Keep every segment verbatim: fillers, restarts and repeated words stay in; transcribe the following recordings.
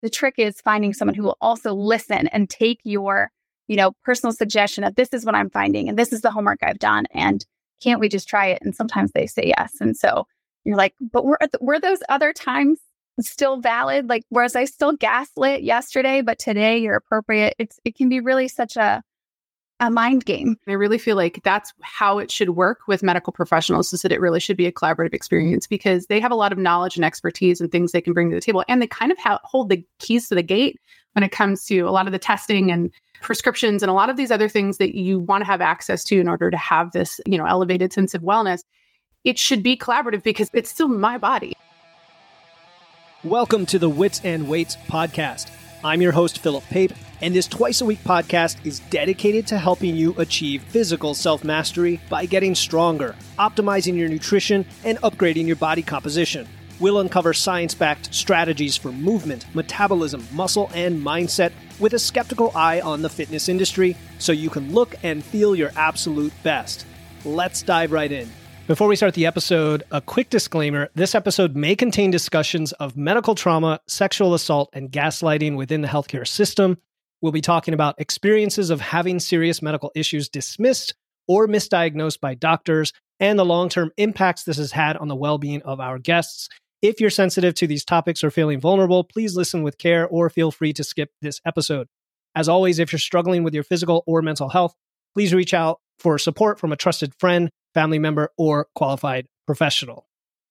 the trick is finding someone who will also listen and take your, you know, personal suggestion of this is what I'm finding and this is the homework I've done. And can't we just try it? And sometimes they say yes. And so you're like, but were, were those other times still valid? Like, whereas I still gaslit yesterday, but today you're appropriate. It's, it can be really such a, a mind game. I really feel like that's how it should work with medical professionals, is that it really should be a collaborative experience, because they have a lot of knowledge and expertise and things they can bring to the table. And they kind of ha- hold the keys to the gate when it comes to a lot of the testing and prescriptions and a lot of these other things that you want to have access to in order to have this, you know, elevated sense of wellness. It should be collaborative because it's still my body. Welcome to the Wits and Weights podcast. I'm your host, Philip Pape, and this twice-a-week podcast is dedicated to helping you achieve physical self-mastery by getting stronger, optimizing your nutrition, and upgrading your body composition. We'll uncover science-backed strategies for movement, metabolism, muscle, and mindset with a skeptical eye on the fitness industry so you can look and feel your absolute best. Let's dive right in. Before we start the episode, a quick disclaimer. This episode may contain discussions of medical trauma, sexual assault, and gaslighting within the healthcare system. We'll be talking about experiences of having serious medical issues dismissed or misdiagnosed by doctors and the long-term impacts this has had on the well-being of our guests. If you're sensitive to these topics or feeling vulnerable, please listen with care or feel free to skip this episode. As always, if you're struggling with your physical or mental health, please reach out for support from a trusted friend, family member, or qualified professional.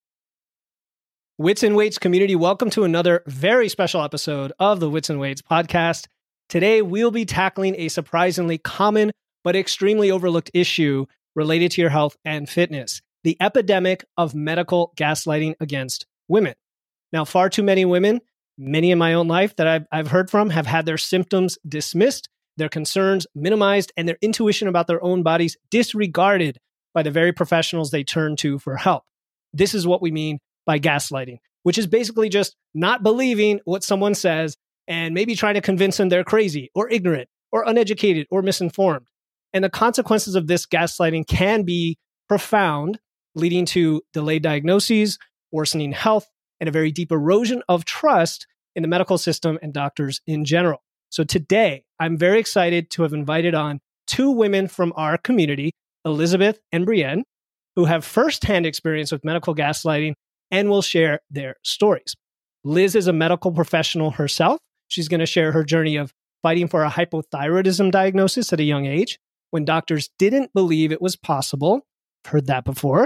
Wits and Weights community, welcome to another very special episode of the Wits and Weights podcast. Today, we'll be tackling a surprisingly common but extremely overlooked issue related to your health and fitness, the epidemic of medical gaslighting against women. Now, far too many women, many in my own life that I've, I've heard from, have had their symptoms dismissed, their concerns minimized, and their intuition about their own bodies disregarded by the very professionals they turn to for help. This is what we mean by gaslighting, which is basically just not believing what someone says and maybe trying to convince them they're crazy or ignorant or uneducated or misinformed. And the consequences of this gaslighting can be profound, leading to delayed diagnoses, worsening health, and a very deep erosion of trust in the medical system and doctors in general. So today, I'm very excited to have invited on two women from our community, Elizabeth and Brienne, who have firsthand experience with medical gaslighting and will share their stories. Liz is a medical professional herself. She's going to share her journey of fighting for a hypothyroidism diagnosis at a young age when doctors didn't believe it was possible. I've heard that before.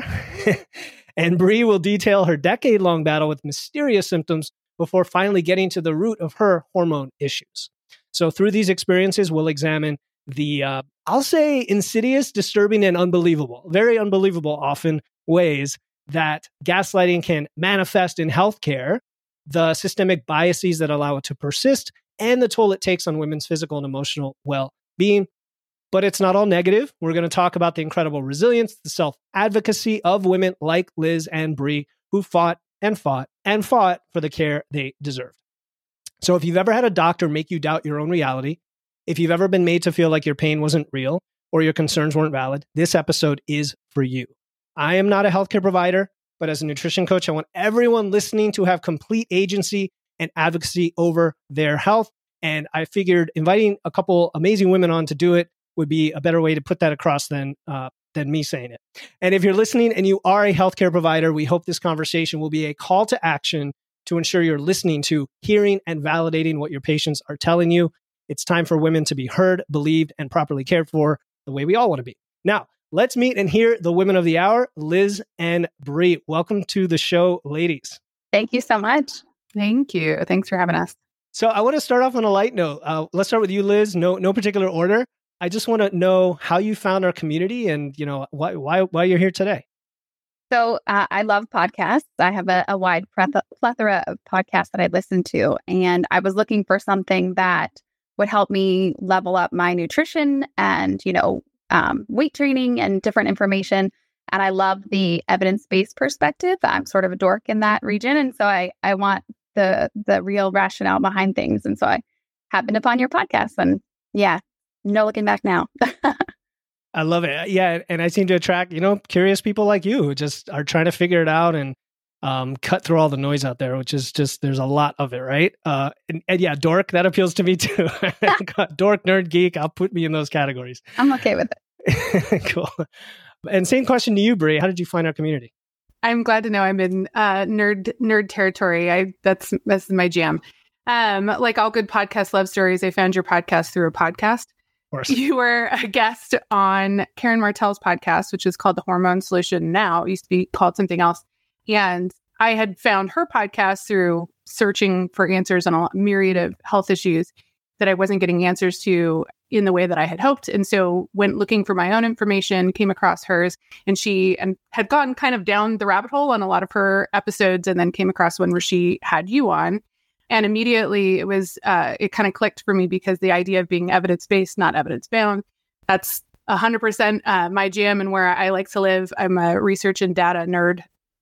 And Brie will detail her decade-long battle with mysterious symptoms before finally getting to the root of her hormone issues. So through these experiences, we'll examine the, uh, I'll say, insidious, disturbing, and unbelievable, very unbelievable often ways that gaslighting can manifest in healthcare, the systemic biases that allow it to persist, and the toll it takes on women's physical and emotional well-being. But it's not all negative. We're going to talk about the incredible resilience, the self-advocacy of women like Liz and Brie, who fought and fought and fought for the care they deserved. So if you've ever had a doctor make you doubt your own reality, if you've ever been made to feel like your pain wasn't real or your concerns weren't valid, this episode is for you. I am not a healthcare provider, but as a nutrition coach, I want everyone listening to have complete agency and advocacy over their health. And I figured inviting a couple amazing women on to do it would be a better way to put that across than uh, than me saying it. And if you're listening and you are a healthcare provider, we hope this conversation will be a call to action to ensure you're listening to, hearing, and validating what your patients are telling you. It's time for women to be heard, believed, and properly cared for the way we all want to be. Now, let's meet and hear the women of the hour, Liz and Brie. Welcome to the show, ladies. Thank you so much. Thank you. Thanks for having us. So I want to start off on a light note. Uh, let's start with you, Liz. No, no particular order. I just want to know how you found our community and, you know, why, why, why you're here today. So uh, I love podcasts. I have a, a wide plethora of podcasts that I listen to, and I was looking for something that would help me level up my nutrition and, you know, um, weight training and different information. And I love the evidence-based perspective. I'm sort of a dork in that region. And so I, I want the, the real rationale behind things. And so I happened upon your podcast, and yeah, no looking back now. I love it. Yeah. And I seem to attract, you know, curious people like you who just are trying to figure it out and um, cut through all the noise out there, which is just, there's a lot of it, right? Uh, and, and yeah, dork, that appeals to me too. Dork, nerd, geek, I'll put me in those categories. I'm okay with it. Cool. And same question to you, Brie. How did you find our community? I'm glad to know I'm in uh, nerd nerd territory. I that's that's my jam. Um, like all good podcast love stories, I found your podcast through a podcast. Of course. You were a guest on Karen Martell's podcast, which is called The Hormone Solution now. It used to be called something else. And I had found her podcast through searching for answers on a myriad of health issues that I wasn't getting answers to in the way that I had hoped. And so went looking for my own information, came across hers, and she and had gone kind of down the rabbit hole on a lot of her episodes, and then came across one where she had you on. And immediately it was, uh, it kind of clicked for me, because the idea of being evidence-based, not evidence-bound, that's one hundred percent uh, my jam and where I like to live. I'm a research and data nerd.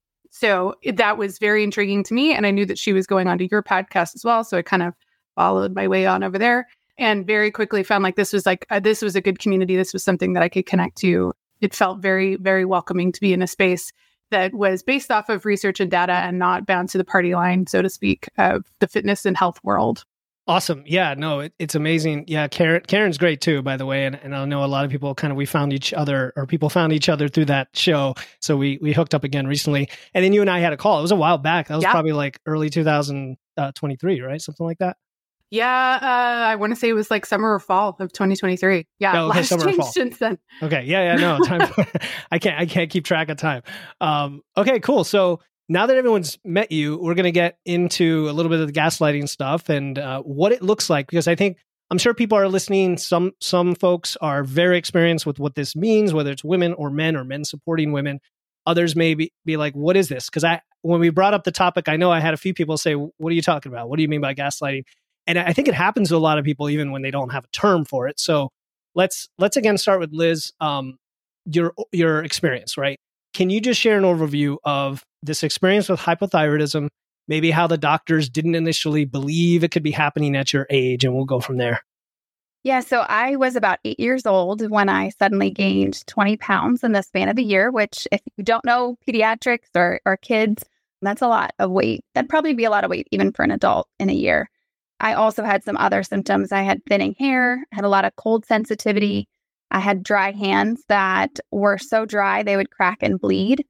So it, that was very intriguing to me. And I knew that she was going on to your podcast as well. So I kind of followed my way on over there, and very quickly found like this was like, uh, this was a good community. This was something that I could connect to. It felt very, very welcoming to be in a space that was based off of research and data and not bound to the party line, so to speak, of the fitness and health world. Awesome. Yeah, no, it, it's amazing. Yeah, Karen, Karen's great too, by the way. And, and I know a lot of people kind of, we found each other, or people found each other through that show. So we we hooked up again recently. And then you and I had a call. It was a while back. That was yeah. probably like early two thousand twenty-three, right? Something like that. Yeah, uh, I want to say it was like summer or fall of twenty twenty-three. Yeah, oh, okay, lots summer or fall. since then. Okay, yeah, yeah, no, time. I can't, I can't keep track of time. Um, okay, cool. So now that everyone's met you, we're going to get into a little bit of the gaslighting stuff and uh, what it looks like, because I think, I'm sure people are listening. Some some folks are very experienced with what this means, whether it's women or men, or men supporting women. Others may be, be like, what is this? Because I, when we brought up the topic, I know I had a few people say, what are you talking about? What do you mean by gaslighting? And I think it happens to a lot of people, even when they don't have a term for it. So let's let's again start with Liz. Um, your your experience, right? Can you just share an overview of this experience with hypothyroidism? Maybe how the doctors didn't initially believe it could be happening at your age, and we'll go from there. Yeah, so I was about eight years old when I suddenly gained twenty pounds in the span of a year, which, if you don't know pediatrics or, or kids, that's a lot of weight. That'd probably be a lot of weight even for an adult in a year. I also had some other symptoms. I had thinning hair, had a lot of cold sensitivity. I had dry hands that were so dry they would crack and bleed.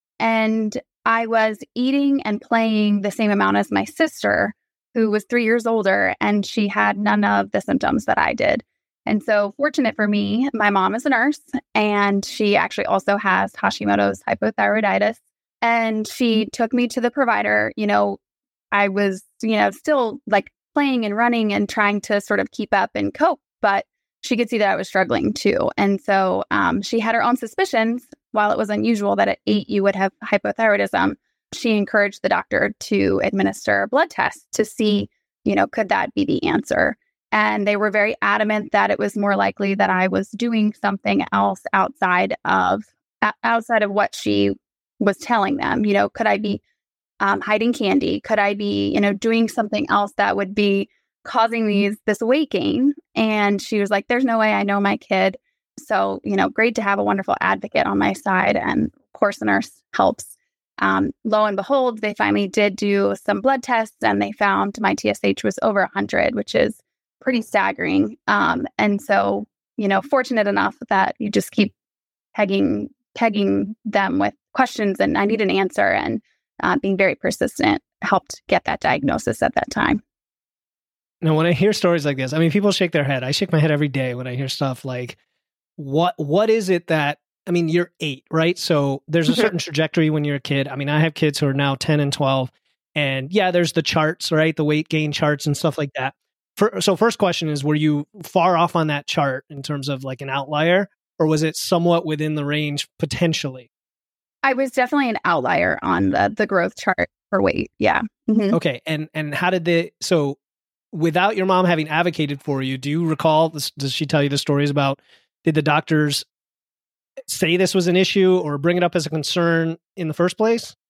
And I was eating and playing the same amount as my sister, who was three years older, and she had none of the symptoms that I did. And so, fortunate for me, my mom is a nurse, and she actually also has Hashimoto's hypothyroiditis. And she took me to the provider. You know, I was, you know, still like playing and running and trying to sort of keep up and cope, but she could see that I was struggling too. And so um, she had her own suspicions. While it was unusual that at eight you would have hypothyroidism, she encouraged the doctor to administer a blood test to see, you know, could that be the answer? And they were very adamant that it was more likely that I was doing something else outside of outside of what she was telling them. You know, could I be um, hiding candy? Could I be, you know, doing something else that would be causing these this weight gain? And she was like, there's no way. I know my kid. So, you know, great to have a wonderful advocate on my side. And of course, the nurse helps. Um, lo and behold, they finally did do some blood tests, and they found my T S H was over one hundred, which is pretty staggering. Um, and so, you know, fortunate enough that you just keep pegging, pegging them with questions, and I need an answer, and uh, being very persistent helped get that diagnosis at that time. Now, when I hear stories like this, I mean, people shake their head. I shake my head every day when I hear stuff like, what, what is it that, I mean, you're eight, right? So there's a certain trajectory when you're a kid. I mean, I have kids who are now ten and twelve, and yeah, there's the charts, right? The weight gain charts and stuff like that. For, so first question is, were you far off on that chart in terms of like an outlier, or was it somewhat within the range potentially? I was definitely an outlier on the, the growth chart for weight. Yeah. Mm-hmm. Okay. And, and how did they, so without your mom having advocated for you, do you recall this? Does she tell you the stories about, did the doctors say this was an issue or bring it up as a concern in the first place?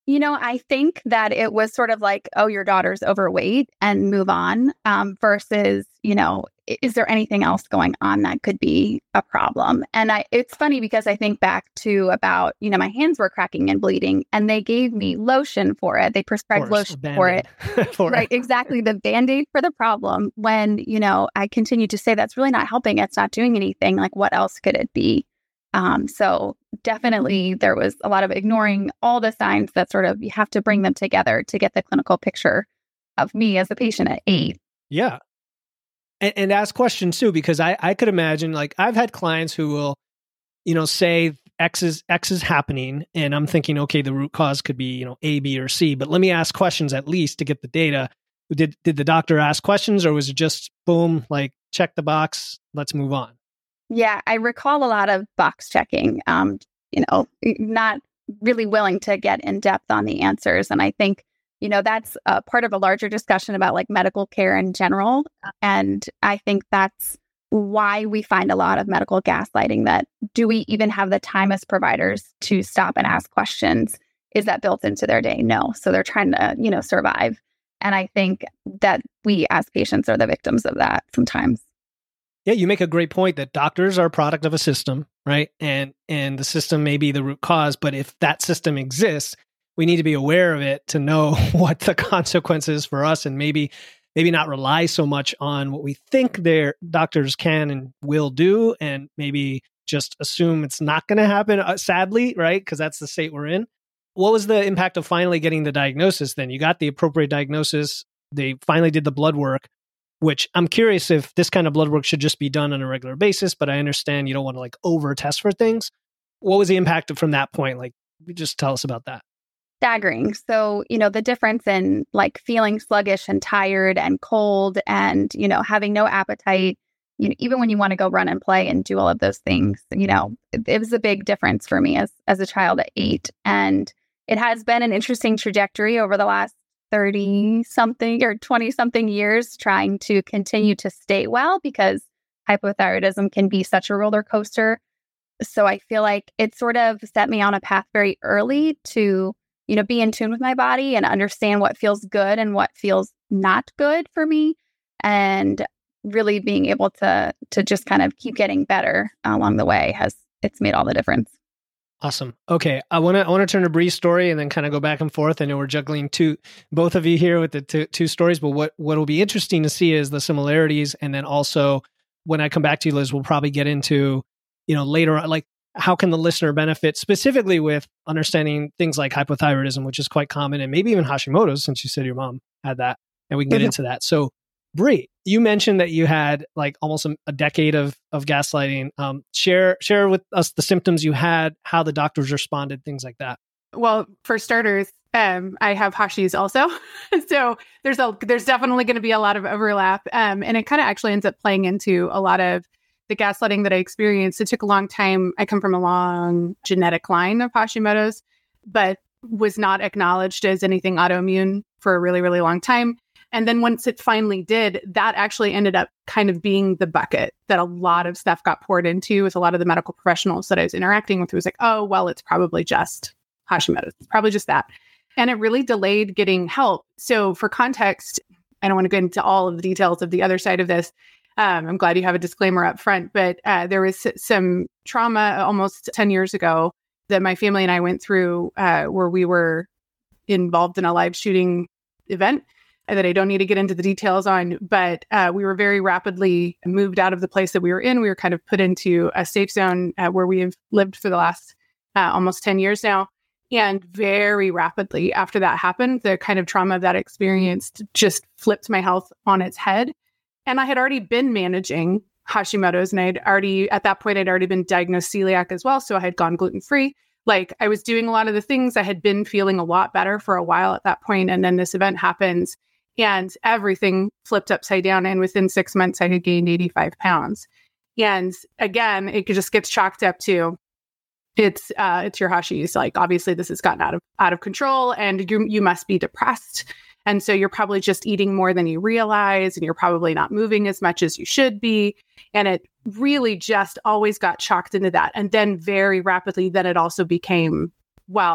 You know, I think that it was sort of like, oh, your daughter's overweight and move on, um, versus, you know, is there anything else going on that could be a problem? And I, it's funny because I think back to about, you know, my hands were cracking and bleeding and they gave me lotion for it. They prescribed course, lotion for it. for right, it. exactly. The Band-Aid for the problem when, you know, I continue to say that's really not helping. It's not doing anything. Like, what else could it be? Um, so definitely there was a lot of ignoring all the signs that sort of you have to bring them together to get the clinical picture of me as a patient at eight. Yeah. And, and ask questions too, because I, I could imagine, like, I've had clients who will, you know, say X is, X is happening. And I'm thinking, okay, the root cause could be, you know, A, B, or C, but let me ask questions at least to get the data. Did, did the doctor ask questions or was it just boom, like check the box, let's move on? Yeah, I recall a lot of box checking, um, you know, not really willing to get in depth on the answers. And I think, you know, that's uh, part of a larger discussion about like medical care in general. And I think that's why we find a lot of medical gaslighting, that do we even have the time as providers to stop and ask questions? Is that built into their day? No. So they're trying to, you know, survive. And I think that we as patients are the victims of that sometimes. Yeah, you make a great point that doctors are a product of a system, right? And and the system may be the root cause, but if that system exists, we need to be aware of it to know what the consequences for us, and maybe maybe not rely so much on what we think their doctors can and will do, and maybe just assume it's not going to happen, uh, sadly, right? Because that's the state we're in. What was the impact of finally getting the diagnosis then? You got the appropriate diagnosis. They finally did the blood work, which I'm curious if this kind of blood work should just be done on a regular basis, but I understand you don't want to like over test for things. What was the impact from that point? Like, just tell us about that. Staggering. So, you know, the difference in like feeling sluggish and tired and cold and, you know, having no appetite, you know, even when you want to go run and play and do all of those things, you know, it, it was a big difference for me as, as a child at eight. And it has been an interesting trajectory over the last thirty something or twenty something years, trying to continue to stay well, because hypothyroidism can be such a roller coaster. So I feel like it sort of set me on a path very early to, you know, be in tune with my body and understand what feels good and what feels not good for me, and really being able to to just kind of keep getting better along the way has it's made all the difference. Awesome. Okay, I want to I want to turn to Bree's story and then kind of go back and forth. I know we're juggling two, both of you here with the two, two stories, but what what will be interesting to see is the similarities, and then also when I come back to you, Liz, we'll probably get into, you know, later on, like how can the listener benefit specifically with understanding things like hypothyroidism, which is quite common, and maybe even Hashimoto's, since you said your mom had that, and we can get mm-hmm. into that. So, Bree, you mentioned that you had like almost a, a decade of of gaslighting. Um, share share with us the symptoms you had, how the doctors responded, things like that. Well, for starters, um, I have Hashi's also, so there's a there's definitely going to be a lot of overlap, um, and it kind of actually ends up playing into a lot of the gaslighting that I experienced. It took a long time. I come from a long genetic line of Hashimoto's, but was not acknowledged as anything autoimmune for a really, really long time. And then once it finally did, that actually ended up kind of being the bucket that a lot of stuff got poured into, with a lot of the medical professionals that I was interacting with. It was like, oh, well, it's probably just Hashimoto's. It's probably just that. And it really delayed getting help. So for context, I don't want to get into all of the details of the other side of this. Um, I'm glad you have a disclaimer up front, but uh, there was some trauma almost ten years ago that my family and I went through, uh, where we were involved in a live shooting event that I don't need to get into the details on, but uh, we were very rapidly moved out of the place that we were in. We were kind of put into a safe zone uh, where we have lived for the last uh, almost ten years now. And very rapidly after that happened, the kind of trauma that I experienced just flipped my health on its head. And I had already been managing Hashimoto's, and I'd already, at that point, I'd already been diagnosed celiac as well. So I had gone gluten-free. Like, I was doing a lot of the things. I had been feeling a lot better for a while at that point. And then this event happens and everything flipped upside down. And within six months, I had gained eighty-five pounds. And again, it just gets chalked up to, it's uh, it's your Hashi's. Like, obviously, this has gotten out of out of control, and you you must be depressed. And so you're probably just eating more than you realize, and you're probably not moving as much as you should be. And it really just always got chalked into that. And then very rapidly, then it also became, well,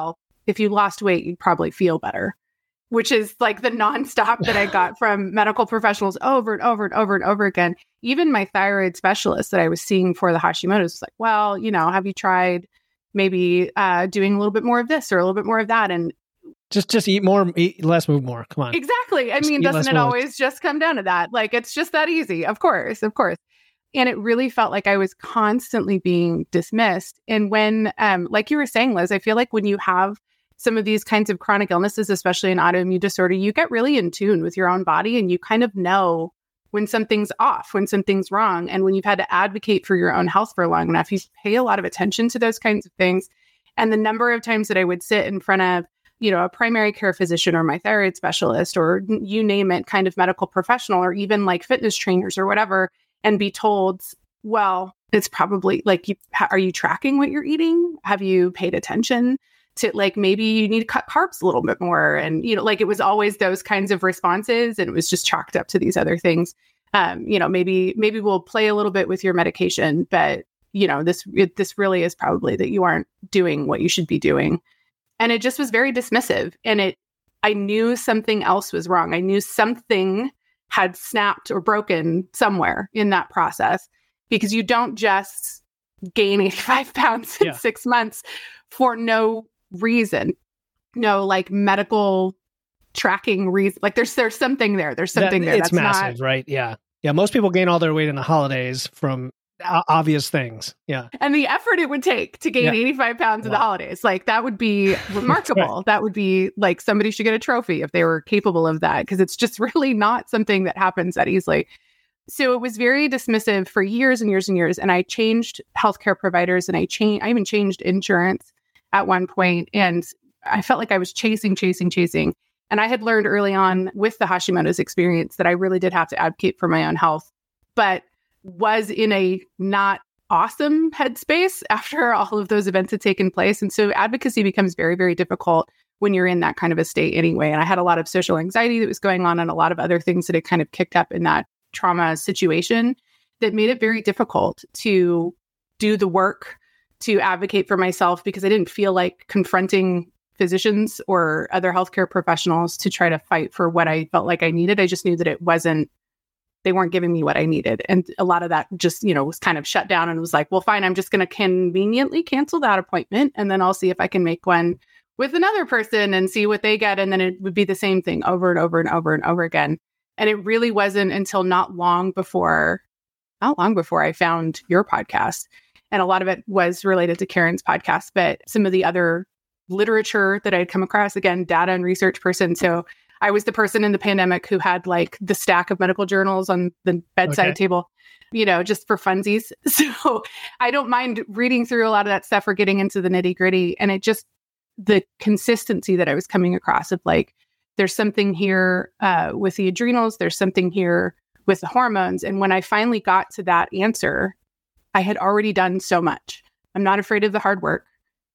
if you lost weight, you'd probably feel better, which is like the nonstop that I got from medical professionals over and over and over and over again. Even my thyroid specialist that I was seeing for the Hashimoto's was like, well, you know, have you tried maybe uh, doing a little bit more of this or a little bit more of that? And Just just eat more, eat less, move more. Come on. Exactly. I Just mean, eat less, doesn't it move. always just come down to that? Like, it's just that easy. Of course, of course. And it really felt like I was constantly being dismissed. And when, um, like you were saying, Liz, I feel like when you have some of these kinds of chronic illnesses, especially an autoimmune disorder, you get really in tune with your own body and you kind of know when something's off, when something's wrong. And when you've had to advocate for your own health for long enough, you pay a lot of attention to those kinds of things. And the number of times that I would sit in front of, you know, a primary care physician or my thyroid specialist or you name it, kind of medical professional, or even like fitness trainers or whatever, and be told, well, it's probably like, you, are you tracking what you're eating? Have you paid attention to, like, maybe you need to cut carbs a little bit more? And, you know, like it was always those kinds of responses, and it was just chalked up to these other things. Um, you know, maybe, maybe we'll play a little bit with your medication, but, you know, this, it, this really is probably that you aren't doing what you should be doing. And it just was very dismissive. And it, I knew something else was wrong. I knew something had snapped or broken somewhere in that process, because you don't just gain eighty-five pounds in Yeah. six months for no reason, no like medical tracking reason. Like there's, there's something there. There's something That- there. It's That's massive, not, right? Yeah. Yeah. Most people gain all their weight in the holidays from o- obvious things. Yeah. and the effort it would take to gain Yeah. eighty-five pounds in the Wow. holidays, like that would be remarkable. That would be like somebody should get a trophy if they were capable of that, because it's just really not something that happens that easily. So it was very dismissive for years and years and years. And I changed healthcare providers, and I changed, I even changed insurance at one point, and I felt like I was chasing, chasing, chasing. And I had learned early on with the Hashimoto's experience that I really did have to advocate for my own health, but was in a not awesome headspace after all of those events had taken place. And so advocacy becomes very, very difficult when you're in that kind of a state anyway. And I had a lot of social anxiety that was going on and a lot of other things that had kind of kicked up in that trauma situation that made it very difficult to do the work to advocate for myself, because I didn't feel like confronting physicians or other healthcare professionals to try to fight for what I felt like I needed. I just knew that it wasn't, they weren't giving me what I needed. And a lot of that just, you know, was kind of shut down, and was like, well, fine, I'm just going to conveniently cancel that appointment. And then I'll see if I can make one with another person and see what they get. And then it would be the same thing over and over and over and over again. And it really wasn't until not long before, not long before I found your podcast. And a lot of it was related to Karen's podcast, but some of the other literature that I'd come across, again, data and research person. So I was the person in the pandemic who had like the stack of medical journals on the bedside Okay. table, you know, just for funsies. So I don't mind reading through a lot of that stuff or getting into the nitty gritty. And it just, the consistency that I was coming across of like, there's something here uh, with the adrenals, there's something here with the hormones. And when I finally got to that answer, I had already done so much. I'm not afraid of the hard work.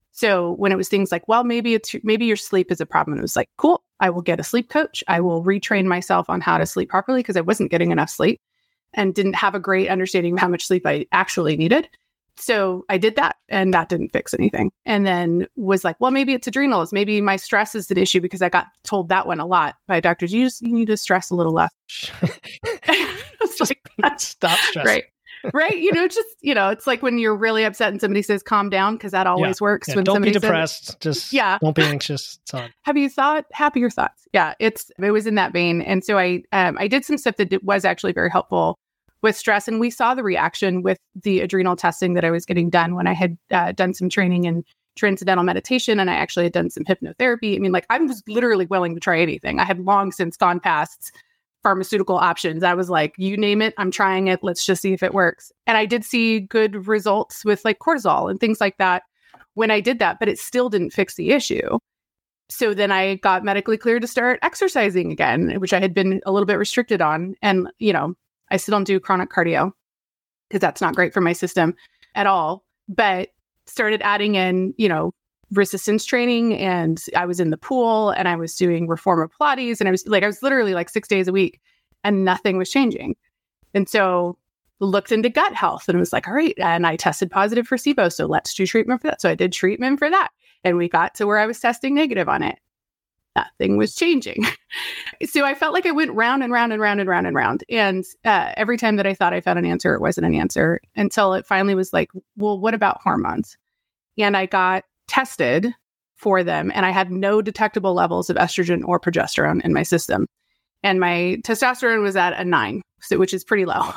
So when it was things like, well, maybe it's, maybe your sleep is a problem. It was like, cool, I will get a sleep coach. I will retrain myself on how to sleep properly, because I wasn't getting enough sleep and didn't have a great understanding of how much sleep I actually needed. So I did that, and that didn't fix anything. And then was like, well, maybe it's adrenals. Maybe my stress is an issue, because I got told that one a lot by doctors. You just, you need to stress a little less. It's Just like, stop stressing. right. Right. You know, just, you know, it's like when you're really upset and somebody says, calm down, because that always works. Yeah, when don't be somebody says, depressed. Just Yeah. don't be anxious. It's on. have you thought happier thoughts? Yeah, it's, it was in that vein. And so I, um, I did some stuff that did, was actually very helpful with stress. And we saw the reaction with the adrenal testing that I was getting done when I had uh, done some training in transcendental meditation. And I actually had done some hypnotherapy. I mean, like, I was literally willing to try anything. I had long since gone past pharmaceutical options. I was like, you name it, I'm trying it. Let's just see if it works. And I did see good results with like cortisol and things like that when I did that, but it still didn't fix the issue. So then I got medically cleared to start exercising again, which I had been a little bit restricted on. And, you know, I still don't do chronic cardio because that's not great for my system at all, but started adding in, you know, resistance training, and I was in the pool, and I was doing reformer Pilates, and I was like, I was literally like six days a week, and nothing was changing. And so looked into gut health, and it was like, all right. And I tested positive for SIBO, so let's do treatment for that. So I did treatment for that. And we got to where I was testing negative on it. Nothing was changing. So I felt like I went round and round and round and round and round. And uh, every time that I thought I found an answer, it wasn't an answer until it finally was like, well, what about hormones? And I got tested for them, and I had no detectable levels of estrogen or progesterone in my system. And my testosterone was at a nine, so, which is pretty low.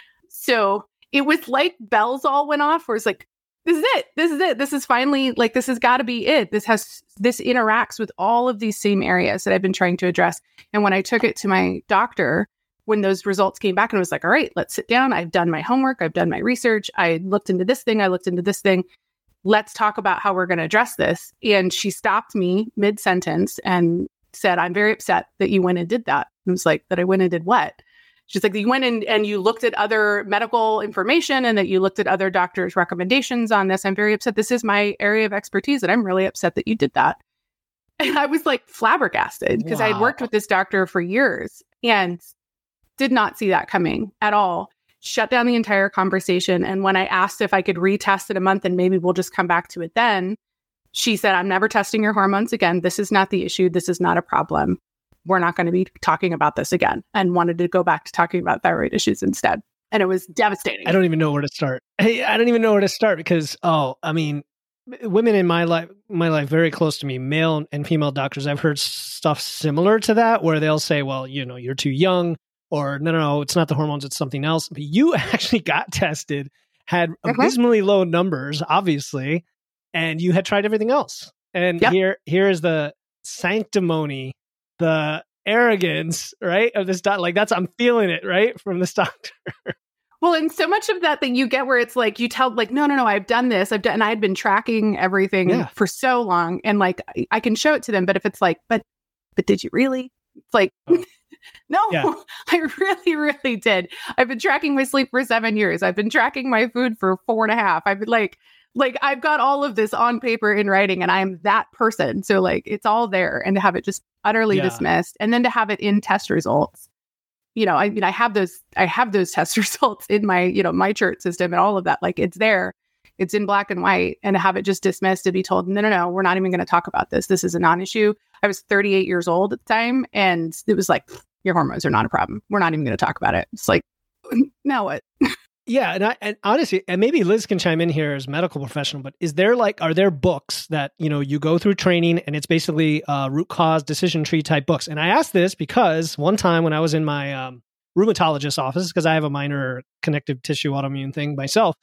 So it was like bells all went off, where it's like, this is it. This is it. This is finally like, this has got to be it. This has, this interacts with all of these same areas that I've been trying to address. And when I took it to my doctor, when those results came back and I was like, all right, let's sit down. I've done my homework. I've done my research. I looked into this thing. I looked into this thing. Let's talk about how we're going to address this. And she stopped me mid-sentence and said, I'm very upset that you went and did that. I was like, that I went and did what? She's like, you went in and you looked at other medical information and that you looked at other doctors' recommendations on this. I'm very upset. This is my area of expertise, and I'm really upset that you did that. And I was like flabbergasted because wow. I had worked with this doctor for years and did not see that coming at all. Shut down the entire conversation. And when I asked if I could retest in a month and maybe we'll just come back to it then, she said, I'm never testing your hormones again. This is not the issue. This is not a problem. We're not going to be talking about this again, and wanted to go back to talking about thyroid issues instead. And it was devastating. I don't even know where to start. Hey, I don't even know where to start because, oh, I mean, women in my life, my life, very close to me, male and female doctors, I've heard stuff similar to that where they'll say, well, you know, you're too young, or no, no, no, it's not the hormones, it's something else. But you actually got tested, had mm-hmm. abysmally low numbers, obviously, and you had tried everything else. And yep. here, here is the sanctimony, the arrogance, right, of this doctor. Like that's, I'm feeling it, right, from this doctor. Well, and so much of that that you get where it's like, you tell like, no, no, no, I've done this. I've done, and I had been tracking everything yeah. for so long. And like, I, I can show it to them, but if it's like, but, but did you really? It's like, oh. no, yeah. I really, really did. I've been tracking my sleep for seven years. I've been tracking my food for four and a half. I've been like, like I've got all of this on paper in writing, and I'm that person. So like, it's all there, and to have it just utterly yeah. dismissed, and then to have it in test results. You know, I mean, I have those, I have those test results in my, you know, my chart system and all of that. Like it's there, it's in black and white, and to have it just dismissed, to be told, no, no, no, we're not even going to talk about this. This is a non-issue. I was thirty-eight years old at the time, and it was like, your hormones are not a problem. We're not even going to talk about it. It's like, now what? Yeah. And I, and honestly, and maybe Liz can chime in here as a medical professional, but is there like, are there books that, you know, you go through training and it's basically uh root cause decision tree type books? And I asked this because one time when I was in my um, rheumatologist's office, because I have a minor connective tissue autoimmune thing myself,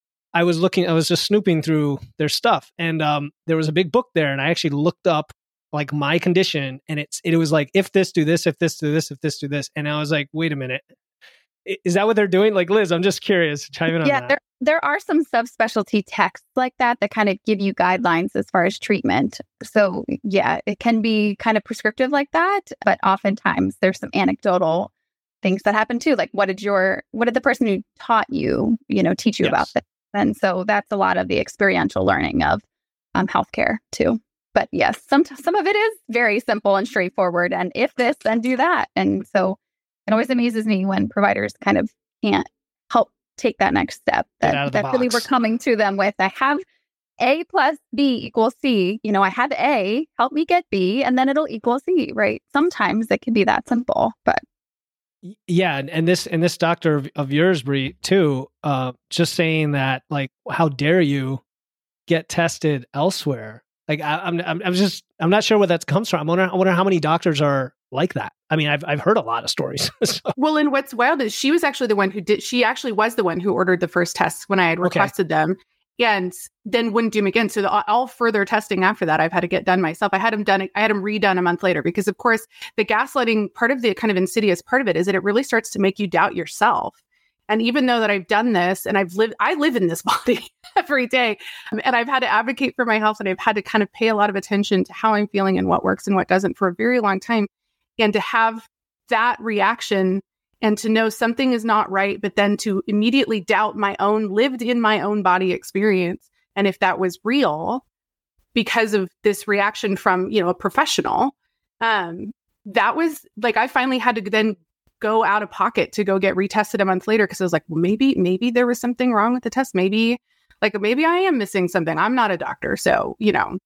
I was looking, I was just snooping through their stuff, and um, there was a big book there, and I actually looked up like my condition, and it's, it was like, if this, do this, if this, do this, if this, do this. And I was like, wait a minute. Is that what they're doing? Like, Liz, I'm just curious. Chime in on yeah, that. there there are some subspecialty texts like that that kind of give you guidelines as far as treatment. So yeah, it can be kind of prescriptive like that, but oftentimes there's some anecdotal things that happen too. Like, what did your what did the person who taught you, you know, teach you yes. about this? And so that's a lot of the experiential learning of um, healthcare too. But yes, some some of it is very simple and straightforward. And if this, then do that. And so it always amazes me when providers kind of can't help take that next step. That, that really we're coming to them with, I have A plus B equals C. You know, I have A, help me get B, and then it'll equal C, right? Sometimes it can be that simple, but. Yeah. And, and this, and this doctor of, of yours, Brie, too, uh, just saying that, like, how dare you get tested elsewhere? Like, I, I'm, I'm, I'm just, I'm not sure where that comes from. I wonder, I wonder how many doctors are like that. I mean, I've, I've heard a lot of stories. so. Well, and what's wild is she was actually the one who did, she actually was the one who ordered the first tests when I had requested okay. them, and then wouldn't do them again. So the, all further testing after that, I've had to get done myself. I had them done, I had them redone a month later, because of course the gaslighting, part of the kind of insidious part of it is that it really starts to make you doubt yourself. And even though that I've done this and I've lived, I live in this body every day, and I've had to advocate for my health, and I've had to kind of pay a lot of attention to how I'm feeling and what works and what doesn't for a very long time. And to have that reaction and to know something is not right, but then to immediately doubt my own lived in my own body experience. And if that was real because of this reaction from, you know, a professional, um, that was like, I finally had to then go out of pocket to go get retested a month later. Cause I was like, well, maybe, maybe there was something wrong with the test. Maybe like, maybe I am missing something. I'm not a doctor. So, you know,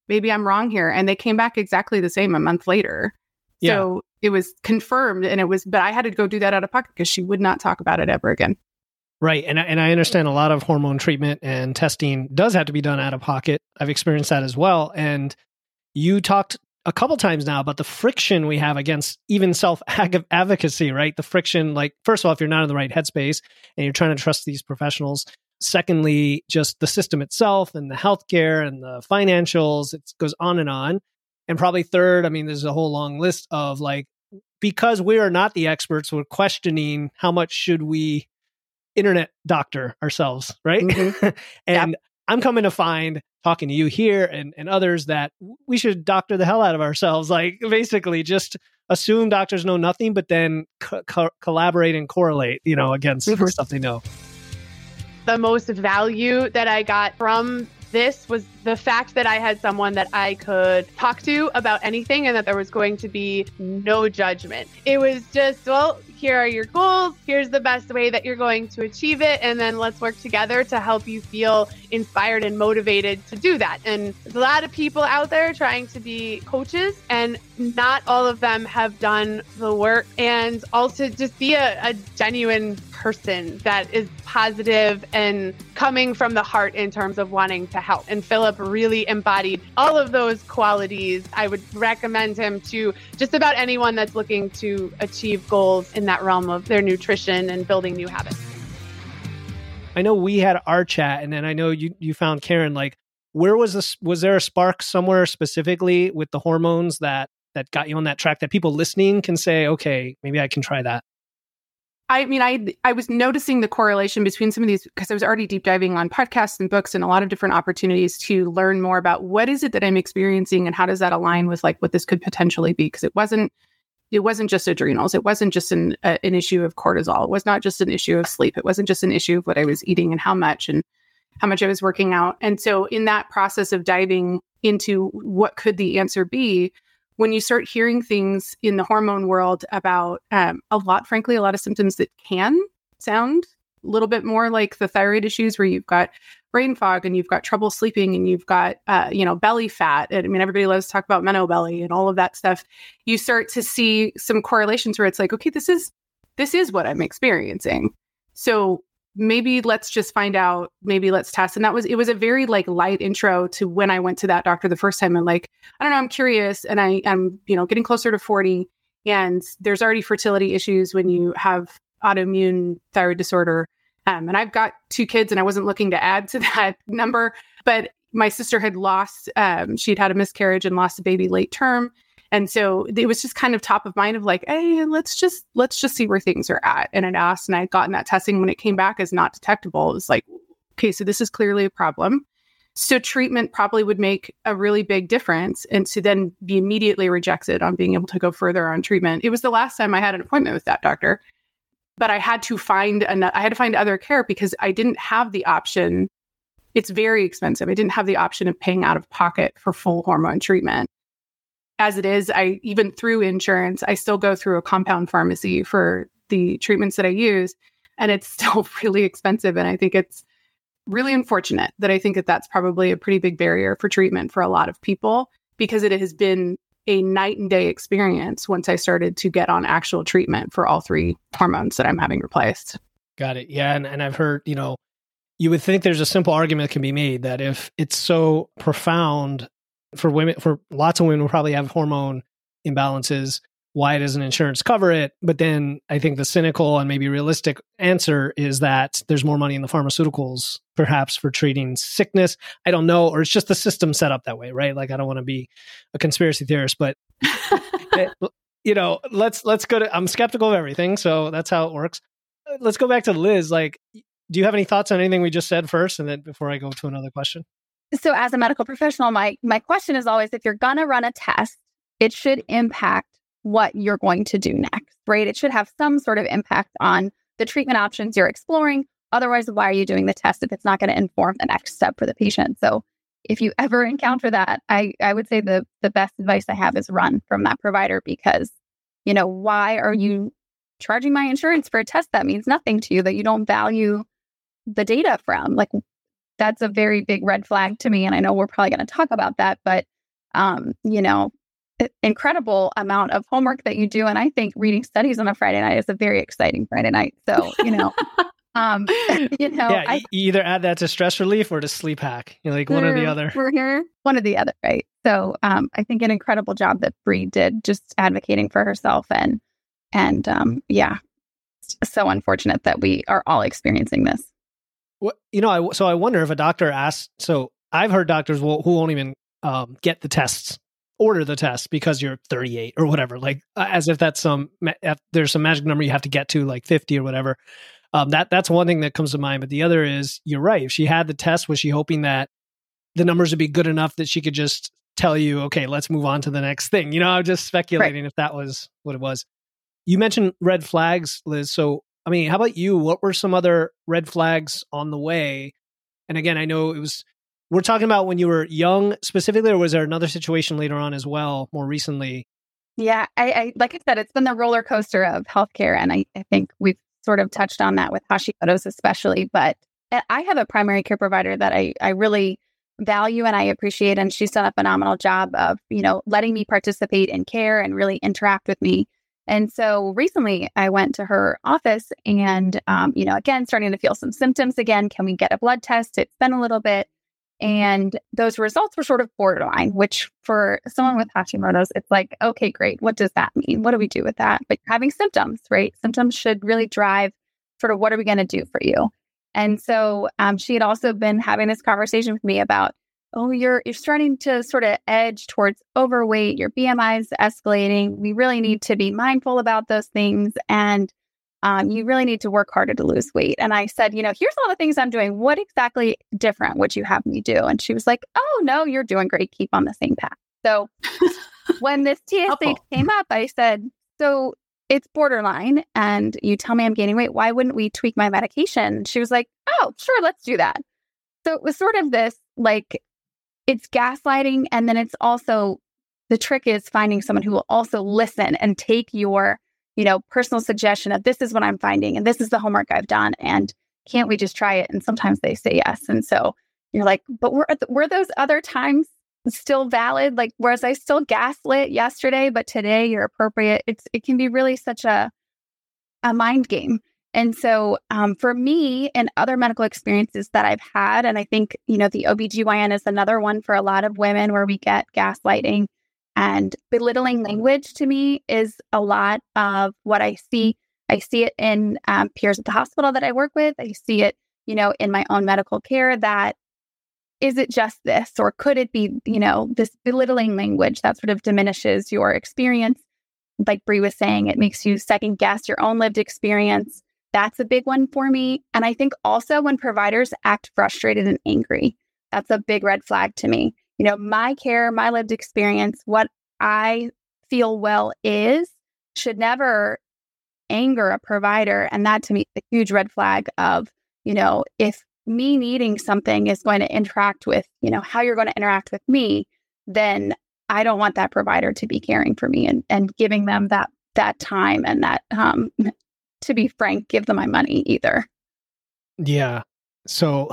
maybe I'm wrong here. And they came back exactly the same a month later. Yeah. So it was confirmed, and it was, but I had to go do that out of pocket because she would not talk about it ever again. Right. And, and I understand a lot of hormone treatment and testing does have to be done out of pocket. I've experienced that as well. And you talked a couple times now about the friction we have against even self-advocacy, right? The friction, like, first of all, if you're not in the right headspace and you're trying to trust these professionals. Secondly, just the system itself and the healthcare and the financials, it goes on and on. And probably third, I mean, there's a whole long list of like, because we are not the experts, we're questioning how much should we internet doctor ourselves, right? Mm-hmm. And yep. I'm coming to find, talking to you here and, and others, that we should doctor the hell out of ourselves. Like, basically just assume doctors know nothing, but then co- co- collaborate and correlate, you know, against mm-hmm. stuff they know. The most value that I got from this was the fact that I had someone that I could talk to about anything and that there was going to be no judgment. It was just, well, here are your goals. Here's the best way that you're going to achieve it. And then let's work together to help you feel inspired and motivated to do that. And there's a lot of people out there trying to be coaches, and not all of them have done the work. And also just be a, a genuine person that is positive and coming from the heart in terms of wanting to help. And Philip really embodied all of those qualities. I would recommend him to just about anyone that's looking to achieve goals in that realm of their nutrition and building new habits. I know we had our chat, and then I know you you found Karen. Like, where was this? Was there a spark somewhere specifically with the hormones that that got you on that track that people listening can say, okay, maybe I can try that? I mean, I I was noticing the correlation between some of these because I was already deep diving on podcasts and books and a lot of different opportunities to learn more about what is it that I'm experiencing and how does that align with like what this could potentially be. Because it wasn't it wasn't just adrenals. It wasn't just an uh, an issue of cortisol. It was not just an issue of sleep. It wasn't just an issue of what I was eating and how much and how much I was working out. And so in that process of diving into what could the answer be, when you start hearing things in the hormone world about um, a lot, frankly, a lot of symptoms that can sound a little bit more like the thyroid issues where you've got brain fog and you've got trouble sleeping and you've got, uh, you know, belly fat. And, I mean, everybody loves to talk about menobelly and all of that stuff. You start to see some correlations where it's like, okay, this is, this is what I'm experiencing. So maybe let's just find out, maybe let's test. And that was, it was a very like light intro to when I went to that doctor the first time. And like, I don't know, I'm curious. And I am, you know, getting closer to forty, and there's already fertility issues when you have autoimmune thyroid disorder. Um, and I've got two kids and I wasn't looking to add to that number, but my sister had lost, um, she'd had a miscarriage and lost a baby late term. And so it was just kind of top of mind of like, hey, let's just, let's just see where things are at. And I'd asked, and I'd gotten that testing when it came back as not detectable. It was like, okay, so this is clearly a problem. So treatment probably would make a really big difference. And to then be immediately rejected on being able to go further on treatment. It was the last time I had an appointment with that doctor, but I had to find, an- I had to find other care because I didn't have the option. It's very expensive. I didn't have the option of paying out of pocket for full hormone treatment. As it is, I even through insurance, I still go through a compound pharmacy for the treatments that I use, and it's still really expensive. And I think it's really unfortunate that I think that that's probably a pretty big barrier for treatment for a lot of people, because it has been a night and day experience once I started to get on actual treatment for all three hormones that I'm having replaced. Got it. Yeah. And, and I've heard, you know, you would think there's a simple argument that can be made that if it's so profound for women, for lots of women who probably have hormone imbalances, why doesn't insurance cover it? But then I think the cynical and maybe realistic answer is that there's more money in the pharmaceuticals, perhaps for treating sickness. I don't know, or it's just the system set up that way, right? Like, I don't want to be a conspiracy theorist, but you know, let's let's go to. I'm skeptical of everything, so that's how it works. Let's go back to Liz. Like, do you have any thoughts on anything we just said first, and then before I go to another question? So as a medical professional, my my question is always, if you're going to run a test, it should impact what you're going to do next, right? It should have some sort of impact on the treatment options you're exploring. Otherwise, why are you doing the test if it's not going to inform the next step for the patient? So if you ever encounter that, I, I would say the, the best advice I have is run from that provider, because, you know, why are you charging my insurance for a test that means nothing to you, that you don't value the data from? Like, that's a very big red flag to me. And I know we're probably going to talk about that, but um, you know, incredible amount of homework that you do. And I think reading studies on a Friday night is a very exciting Friday night. So, you know, um, you know, yeah, I, you either add that to stress relief or to sleep hack. You know, like one or the other. We're here, one or the other, right? So, um, I think an incredible job that Bree did just advocating for herself, and and um, yeah, it's so unfortunate that we are all experiencing this. Well, you know, I so I wonder if a doctor asks. So I've heard doctors will who won't even um, get the tests. Order the test because you're thirty-eight or whatever, like uh, as if that's some, if there's some magic number you have to get to, like fifty or whatever. Um, that that's one thing that comes to mind. But the other is, you're right. If she had the test, was she hoping that the numbers would be good enough that she could just tell you, okay, let's move on to the next thing? You know, I'm just speculating right. if that was what it was. You mentioned red flags, Liz. So, I mean, how about you? What were some other red flags on the way? And again, I know it was, we're talking about when you were young specifically, or was there another situation later on as well, more recently? Yeah, I, I like I said, it's been the roller coaster of healthcare. And I, I think we've sort of touched on that with Hashimoto's especially. But I have a primary care provider that I, I really value and I appreciate. And she's done a phenomenal job of, you know, letting me participate in care and really interact with me. And so recently I went to her office and, um, you know, again, starting to feel some symptoms again. Can we get a blood test? It's been a little bit. And those results were sort of borderline, which for someone with Hashimoto's, it's like, okay, great. What does that mean? What do we do with that? But having symptoms, right? Symptoms should really drive sort of what are we going to do for you? And so um, she had also been having this conversation with me about, oh, you're you're starting to sort of edge towards overweight. Your B M I is escalating. We really need to be mindful about those things. And Um, you really need to work harder to lose weight. And I said, you know, here's all the things I'm doing. What exactly different would you have me do? And she was like, oh, no, you're doing great. Keep on the same path. So when this T S H came up, I said, so it's borderline and you tell me I'm gaining weight. Why wouldn't we tweak my medication? She was like, oh, sure, let's do that. So it was sort of this, like, it's gaslighting. And then it's also, the trick is finding someone who will also listen and take your you know, personal suggestion of this is what I'm finding and this is the homework I've done and can't we just try it? And sometimes they say yes. And so you're like, but were, were those other times still valid? Like, whereas I still gaslit yesterday, but today you're appropriate. It's, it can be really such a, a mind game. And so um, for me and other medical experiences that I've had, and I think, you know, the O B G Y N is another one for a lot of women where we get gaslighting. And belittling language to me is a lot of what I see. I see it in um, peers at the hospital that I work with. I see it, you know, in my own medical care that, is it just this? Or could it be, you know, this belittling language that sort of diminishes your experience? Like Bree was saying, it makes you second guess your own lived experience. That's a big one for me. And I think also when providers act frustrated and angry, that's a big red flag to me. You know, my care, my lived experience, what I feel well is, should never anger a provider. And that to me is a huge red flag of, you know, if me needing something is going to interact with, you know, how you're going to interact with me, then I don't want that provider to be caring for me and, and giving them that that time and that, um, to be frank, give them my money either. Yeah. So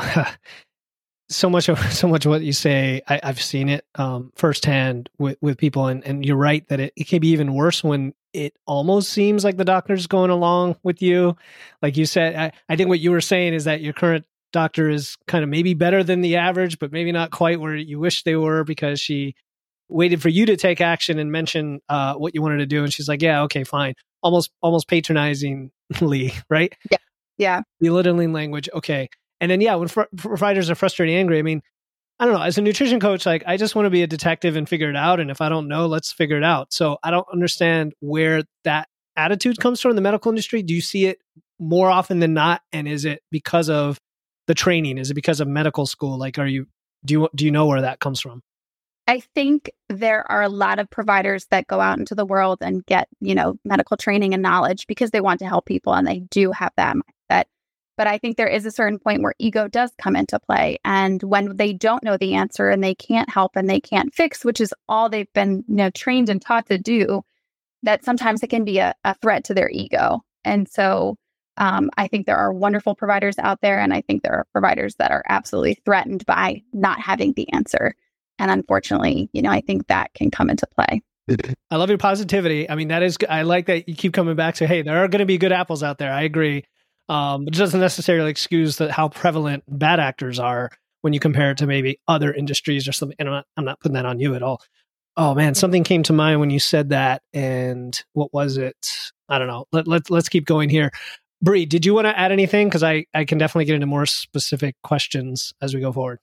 So much of so much of what you say, I, I've seen it um, firsthand with, with people, and, and you're right that it, it can be even worse when it almost seems like the doctor's going along with you. Like you said, I, I think what you were saying is that your current doctor is kind of maybe better than the average, but maybe not quite where you wish they were, because she waited for you to take action and mention uh, what you wanted to do, and she's like, "Yeah, okay, fine." Almost almost patronizingly, right? Yeah, yeah. Belittling language. Okay. And then, yeah, when fr- providers are frustrated and angry, I mean, I don't know, as a nutrition coach, like, I just want to be a detective and figure it out. And if I don't know, let's figure it out. So I don't understand where that attitude comes from in the medical industry. Do you see it more often than not? And is it because of the training? Is it because of medical school? Like, are you, do you, do you know where that comes from? I think there are a lot of providers that go out into the world and get, you know, medical training and knowledge because they want to help people and they do have that mindset. But I think there is a certain point where ego does come into play. And when they don't know the answer and they can't help and they can't fix, which is all they've been, you know, trained and taught to do, that sometimes it can be a, a threat to their ego. And so um, I think there are wonderful providers out there. And I think there are providers that are absolutely threatened by not having the answer. And unfortunately, you know, I think that can come into play. I love your positivity. I mean, that is, I like that you keep coming back to, hey, there are going to be good apples out there. I agree. Um, but it doesn't necessarily excuse that how prevalent bad actors are when you compare it to maybe other industries or something. And I'm not, I'm not putting that on you at all. Oh man, something came to mind when you said that. And what was it? I don't know. Let, let, let's keep going here. Bree, did you want to add anything? Because I, I can definitely get into more specific questions as we go forward.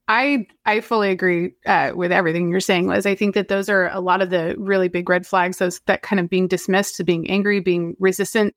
I I fully agree uh, with everything you're saying, Liz. I think that those are a lot of the really big red flags, those that kind of being dismissed, to being angry, being resistant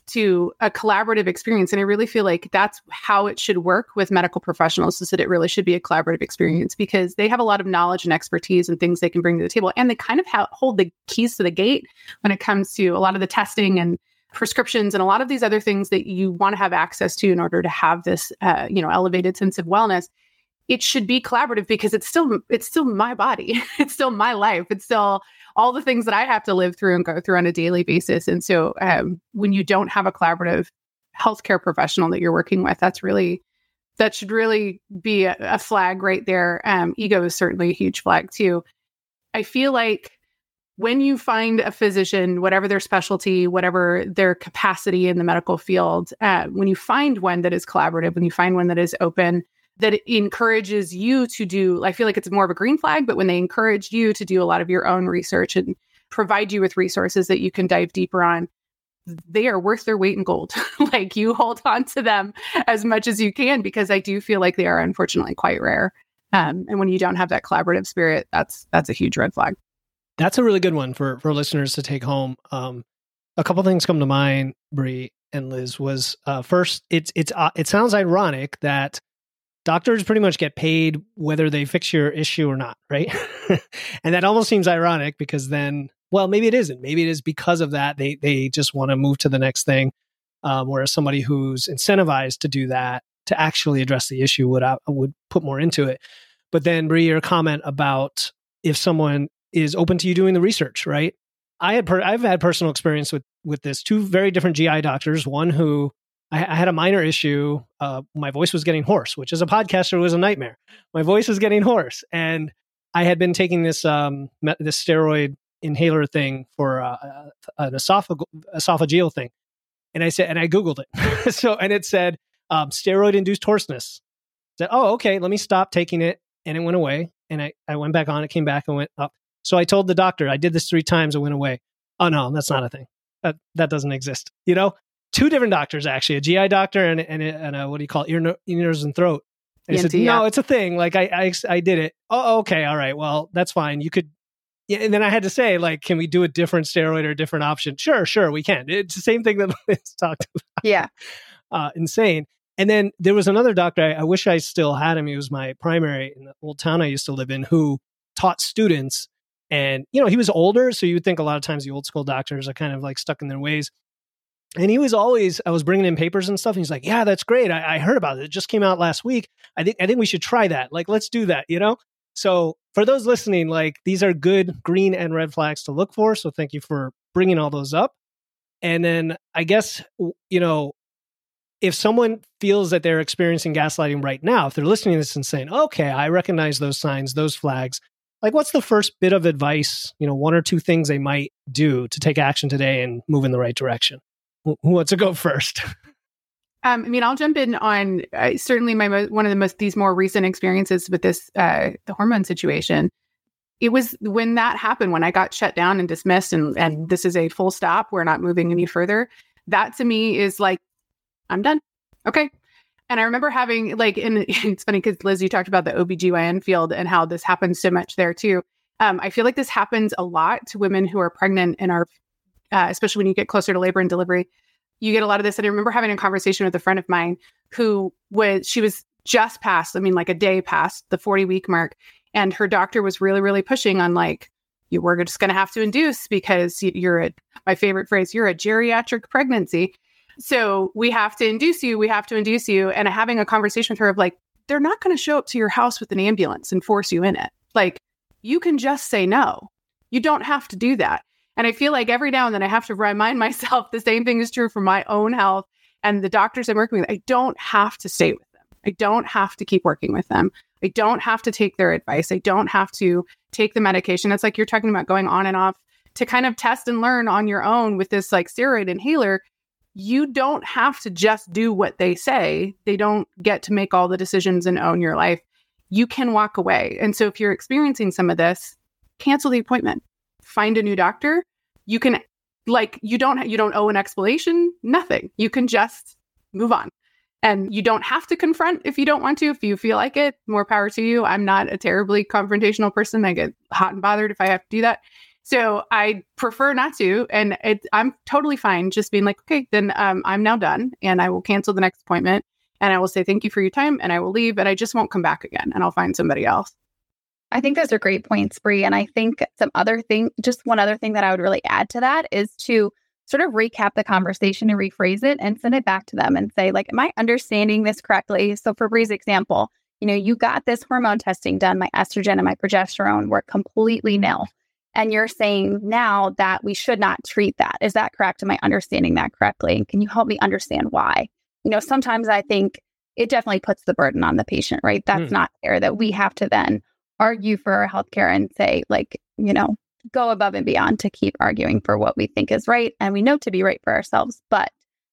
to a collaborative experience. And I really feel like that's how it should work with medical professionals, is that it really should be a collaborative experience, because they have a lot of knowledge and expertise and things they can bring to the table. And they kind of ha- hold the keys to the gate when it comes to a lot of the testing and prescriptions and a lot of these other things that you want to have access to in order to have this, uh, you know, elevated sense of wellness. It should be collaborative, because it's still it's still my body. It's still my life. It's still all the things that I have to live through and go through on a daily basis. And so um, when you don't have a collaborative healthcare professional that you're working with, that's really, that should really be a, a flag right there. Um, ego is certainly a huge flag too. I feel like when you find a physician, whatever their specialty, whatever their capacity in the medical field, uh, when you find one that is collaborative, when you find one that is open, that it encourages you to do, I feel like it's more of a green flag, but when they encourage you to do a lot of your own research and provide you with resources that you can dive deeper on, they are worth their weight in gold. Like, you hold on to them as much as you can, because I do feel like they are unfortunately quite rare. Um, and when you don't have that collaborative spirit, that's that's a huge red flag. That's a really good one for, for listeners to take home. Um, a couple things come to mind, Bree and Liz, was uh, first, it's it's uh, it sounds ironic that doctors pretty much get paid whether they fix your issue or not, right? And that almost seems ironic, because then, well, maybe it isn't. Maybe it is because of that. They they just want to move to the next thing. Um, whereas somebody who's incentivized to do that, to actually address the issue, would uh, would put more into it. But then, Bree, your comment about if someone is open to you doing the research, right? I had per- I've had personal experience with with this. Two very different G I doctors. One who I, I had a minor issue. Uh, my voice was getting hoarse, which as a podcaster was a nightmare. My voice was getting hoarse, and I had been taking this um, this steroid inhaler thing for uh, an esophag- esophageal thing, and I said, and I Googled it. So, and it said um, steroid induced hoarseness. I said, oh, okay, let me stop taking it, and it went away. And I, I went back on it, came back and went up. So I told the doctor, I did this three times, it went away. Oh no, that's not a thing. That that doesn't exist. You know, two different doctors, actually, a G I doctor and and, a, and a, what do you call it, ear, ears and throat. And I said, no, it's a thing. Like I, I I did it. Oh, okay, all right. Well, that's fine. You could. Yeah, and then I had to say, like, can we do a different steroid or a different option? Sure, sure, we can. It's the same thing that Liz talked about. Yeah, uh, insane. And then there was another doctor. I, I wish I still had him. He was my primary in the old town I used to live in, who taught students. And, you know, he was older, so you would think a lot of times the old school doctors are kind of like stuck in their ways. And he was always, I was bringing in papers and stuff. And he's like, yeah, that's great. I, I heard about it. It just came out last week. I think, I think we should try that. Like, let's do that, you know? So for those listening, like, these are good green and red flags to look for. So thank you for bringing all those up. And then I guess, you know, if someone feels that they're experiencing gaslighting right now, if they're listening to this and saying, okay, I recognize those signs, those flags, like, what's the first bit of advice, you know, one or two things they might do to take action today and move in the right direction? Who wants to go first? Um, I mean, I'll jump in on uh, certainly my mo- one of the most these more recent experiences with this uh, the hormone situation. It was when that happened, when I got shut down and dismissed, and and this is a full stop. We're not moving any further. That to me is like, I'm done. Okay. And I remember having like, and it's funny because Liz, you talked about the O B G Y N field and how this happens so much there too. Um, I feel like this happens a lot to women who are pregnant and are, uh, especially when you get closer to labor and delivery, you get a lot of this. And I remember having a conversation with a friend of mine who was, she was just past, I mean, like a day past the forty week mark. And her doctor was really, really pushing on like, you were just going to have to induce because you're a, my favorite phrase, you're a geriatric pregnancy. So we have to induce you. We have to induce you. And having a conversation with her of like, they're not going to show up to your house with an ambulance and force you in it. Like, you can just say no. You don't have to do that. And I feel like every now and then I have to remind myself the same thing is true for my own health and the doctors I'm working with. I don't have to stay with them. I don't have to keep working with them. I don't have to take their advice. I don't have to take the medication. It's like you're talking about going on and off to kind of test and learn on your own with this like steroid inhaler. You don't have to just do what they say. They don't get to make all the decisions and own your life. You can walk away. And so if you're experiencing some of this, cancel the appointment, find a new doctor. You can like, you don't, you don't owe an explanation, nothing. You can just move on. And you don't have to confront if you don't want to. If you feel like it, more power to you. I'm not a terribly confrontational person. I get hot and bothered if I have to do that. So I prefer not to. And it, I'm totally fine just being like, okay, then um, I'm now done. And I will cancel the next appointment. And I will say, thank you for your time. And I will leave. And I just won't come back again. And I'll find somebody else. I think those are great points, Bree. And I think some other thing, just one other thing that I would really add to that is to sort of recap the conversation and rephrase it and send it back to them and say, like, am I understanding this correctly? So for Bree's example, you know, you got this hormone testing done. My estrogen and my progesterone were completely nil. And you're saying now that we should not treat that. Is that correct? Am I understanding that correctly? Can you help me understand why? You know, sometimes I think it definitely puts the burden on the patient, right? That's mm. not fair that we have to then argue for our healthcare and say, like, you know, go above and beyond to keep arguing for what we think is right and we know to be right for ourselves. But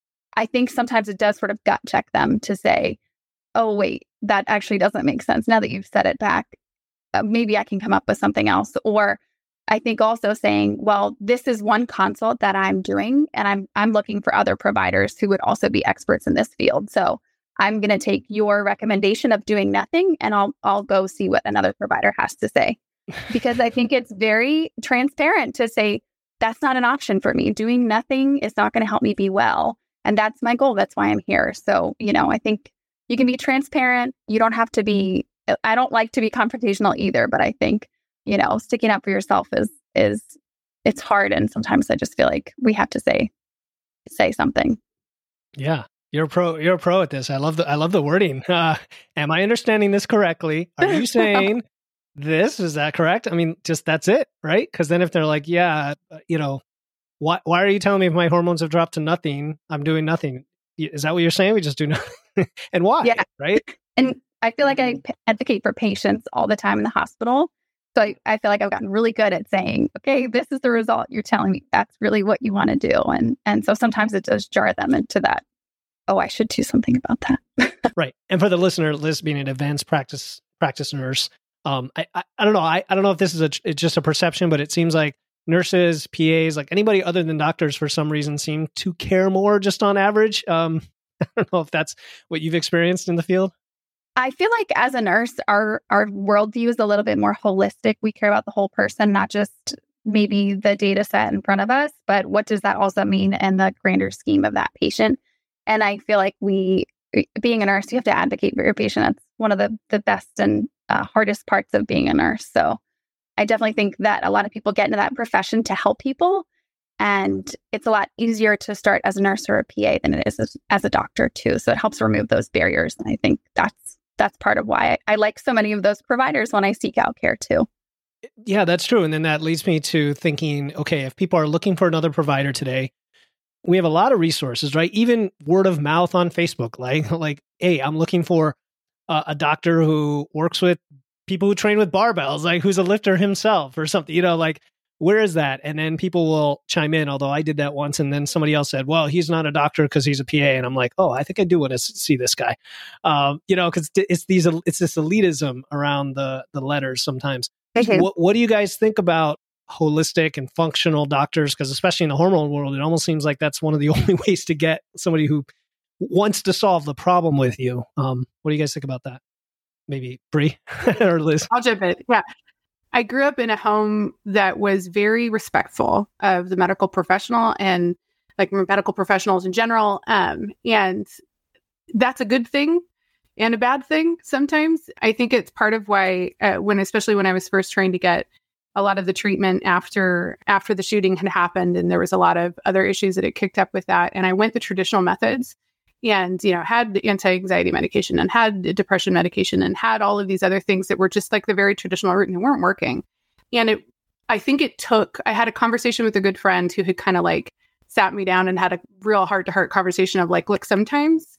I think sometimes it does sort of gut check them to say, oh, wait, that actually doesn't make sense. Now that you've said it back, uh, maybe I can come up with something else. Or I think also saying, well, this is one consult that I'm doing and I'm I'm looking for other providers who would also be experts in this field. So I'm going to take your recommendation of doing nothing and I'll I'll go see what another provider has to say. Because I think it's very transparent to say, that's not an option for me. Doing nothing is not going to help me be well. And that's my goal. That's why I'm here. So, you know, I think you can be transparent. You don't have to be, I don't like to be confrontational either, but I think, you know, sticking up for yourself is, is, it's hard. And sometimes I just feel like we have to say, say something. Yeah. You're a pro, you're a pro at this. I love the, I love the wording. Uh, am I understanding this correctly? Are you saying this, is that correct? I mean, just that's it, right? Because then if they're like, yeah, you know, why why are you telling me if my hormones have dropped to nothing, I'm doing nothing? Is that what you're saying? We just do nothing. And why? Yeah. Right. And I feel like I p- advocate for patients all the time in the hospital. So I, I feel like I've gotten really good at saying, okay, this is the result you're telling me. That's really what you want to do. And and so sometimes it does jar them into that, oh, I should do something about that. Right. And for the listener, Liz being an advanced practice practice nurse, Um, I, I I don't know. I, I don't know if this is a it's just a perception, but it seems like nurses, P As, like anybody other than doctors, for some reason, seem to care more just on average. Um, I don't know if that's what you've experienced in the field. I feel like as a nurse, our our worldview is a little bit more holistic. We care about the whole person, not just maybe the data set in front of us, but what does that also mean in the grander scheme of that patient? And I feel like we, being a nurse, you have to advocate for your patient. That's one of the the best and Uh, hardest parts of being a nurse. So I definitely think that a lot of people get into that profession to help people. And it's a lot easier to start as a nurse or a P A than it is as, as a doctor too. So it helps remove those barriers. And I think that's that's part of why I, I like so many of those providers when I seek out care too. Yeah, that's true. And then that leads me to thinking, okay, if people are looking for another provider today, we have a lot of resources, right? Even word of mouth on Facebook, like, like, hey, I'm looking for Uh, a doctor who works with people who train with barbells, like who's a lifter himself or something, you know, like where is that? And then people will chime in, although I did that once. And then somebody else said, well, he's not a doctor because he's a P A. And I'm like, oh, I think I do want to see this guy. Um, you know, because it's these, it's this elitism around the, the letters sometimes. Okay. What, what do you guys think about holistic and functional doctors? Because especially in the hormone world, it almost seems like that's one of the only ways to get somebody who wants to solve the problem with you. Um, what do you guys think about that? Maybe Bree or Liz? I'll jump in. Yeah. I grew up in a home that was very respectful of the medical professional and like medical professionals in general. Um, and that's a good thing and a bad thing sometimes. I think it's part of why uh, when, especially when I was first trying to get a lot of the treatment after after the shooting had happened and there was a lot of other issues that had kicked up with that. And I went the traditional methods. And, you know, had anti-anxiety medication and had depression medication and had all of these other things that were just like the very traditional route and weren't working. And it, I think it took, I had a conversation with a good friend who had kind of like sat me down and had a real heart to heart conversation of like, look, sometimes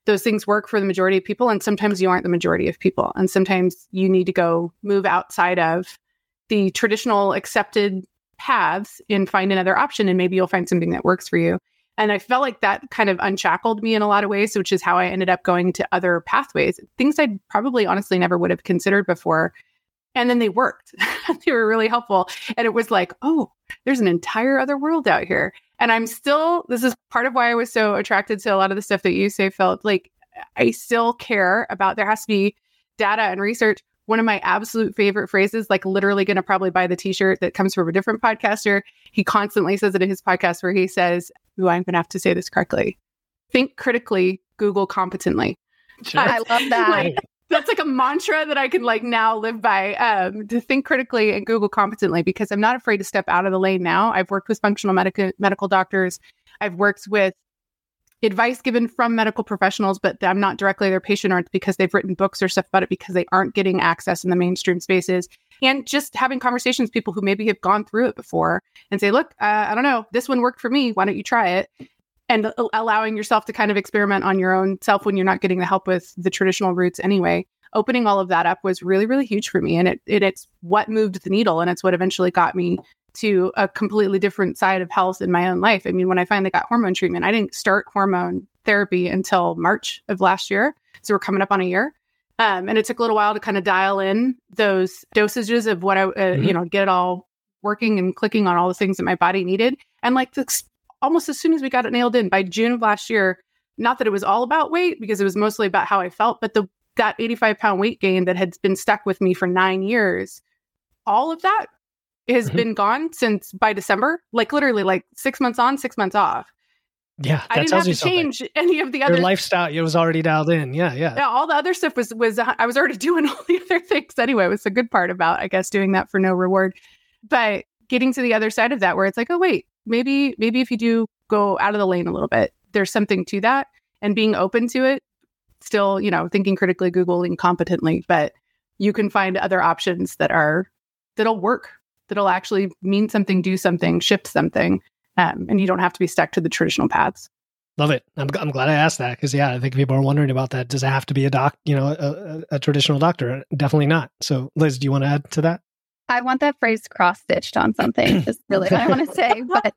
those things work for the majority of people. And sometimes you aren't the majority of people. And sometimes you need to go move outside of the traditional accepted paths and find another option. And maybe you'll find something that works for you. And I felt like that kind of unshackled me in a lot of ways, which is how I ended up going to other pathways, things I probably honestly never would have considered before. And then they worked. They were really helpful. And it was like, oh, there's an entire other world out here. And I'm still, this is part of why I was so attracted to a lot of the stuff that you say, Phil. Like, I still care about, there has to be data and research. One of my absolute favorite phrases, like literally going to probably buy the t-shirt that comes from a different podcaster. He constantly says it in his podcast where he says, ooh, I'm going to have to say this correctly. Think critically, Google competently. Sure. I love that. Like, that's like a mantra that I can like now live by, um, to think critically and Google competently, because I'm not afraid to step out of the lane now. I've worked with functional medical medical doctors. I've worked with advice given from medical professionals, but I'm not directly their patient, or it's because they've written books or stuff about it because they aren't getting access in the mainstream spaces. And just having conversations with people who maybe have gone through it before and say, look, uh, I don't know, this one worked for me. Why don't you try it? And allowing yourself to kind of experiment on your own self when you're not getting the help with the traditional routes anyway. Opening all of that up was really, really huge for me. And it, it it's what moved the needle. And it's what eventually got me to a completely different side of health in my own life. I mean, when I finally got hormone treatment, I didn't start hormone therapy until March of last year. So we're coming up on a year. Um, and it took a little while to kind of dial in those dosages of what I, uh, mm-hmm. you know, get it all working and clicking on all the things that my body needed. And like the almost as soon as we got it nailed in by June of last year, not that it was all about weight, because it was mostly about how I felt, but the that eighty-five pound weight gain that had been stuck with me for nine years, all of that has mm-hmm. been gone since by December, like literally like six months on, six months off. Yeah. I didn't have to change any of the other Your lifestyle. It was already dialed in. Yeah. Yeah. Yeah. All the other stuff was, was, I was already doing all the other things anyway. It was a good part about, I guess, doing that for no reward, but getting to the other side of that where it's like, oh, wait, maybe, maybe if you do go out of the lane a little bit, there's something to that, and being open to it, still, you know, thinking critically, Googling competently, but you can find other options that are, that'll work, that'll actually mean something, do something, shift something. Um, and you don't have to be stuck to the traditional paths. Love it. I'm I'm glad I asked that, because yeah, I think people are wondering about that. Does it have to be a doc, you know, a, a, a traditional doctor? Definitely not. So Liz, do you want to add to that? I want that phrase cross-stitched on something is really what I want to say. But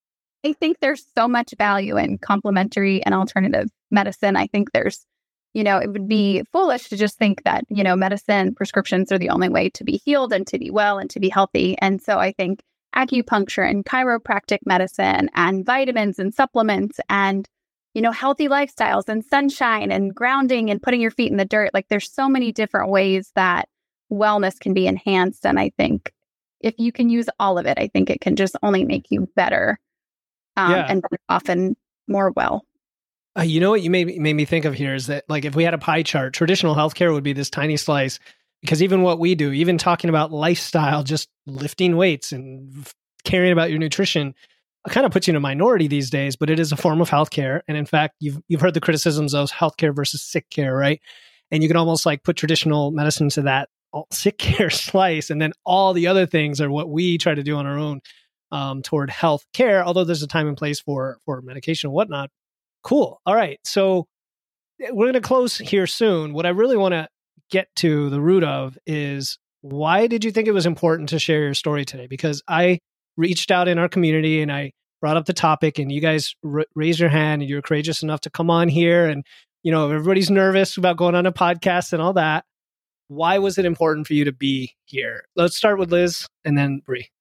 I think there's so much value in complementary and alternative medicine. I think there's, you know, it would be foolish to just think that, you know, medicine prescriptions are the only way to be healed and to be well and to be healthy. And so I think acupuncture and chiropractic medicine and vitamins and supplements and, you know, healthy lifestyles and sunshine and grounding and putting your feet in the dirt. Like there's so many different ways that wellness can be enhanced. And I think if you can use all of it, I think it can just only make you better um, yeah. and often more well. Uh, you know what you made, made me think of here is that, like, if we had a pie chart, traditional healthcare would be this tiny slice, because even what we do, even talking about lifestyle, just lifting weights and caring about your nutrition, kind of puts you in a minority these days, but it is a form of healthcare. And in fact, you've you've heard the criticisms of healthcare versus sick care, right? And you can almost like put traditional medicine to that sick care slice, and then all the other things are what we try to do on our own um, toward health care, although there's a time and place for for medication and whatnot. Cool. All right. So we're going to close here soon. What I really want to get to the root of is, why did you think it was important to share your story today? Because I reached out in our community and I brought up the topic, and you guys r- raised your hand and you're courageous enough to come on here. And, you know, everybody's nervous about going on a podcast and all that. Why was it important for you to be here? Let's start with Liz and then Bree.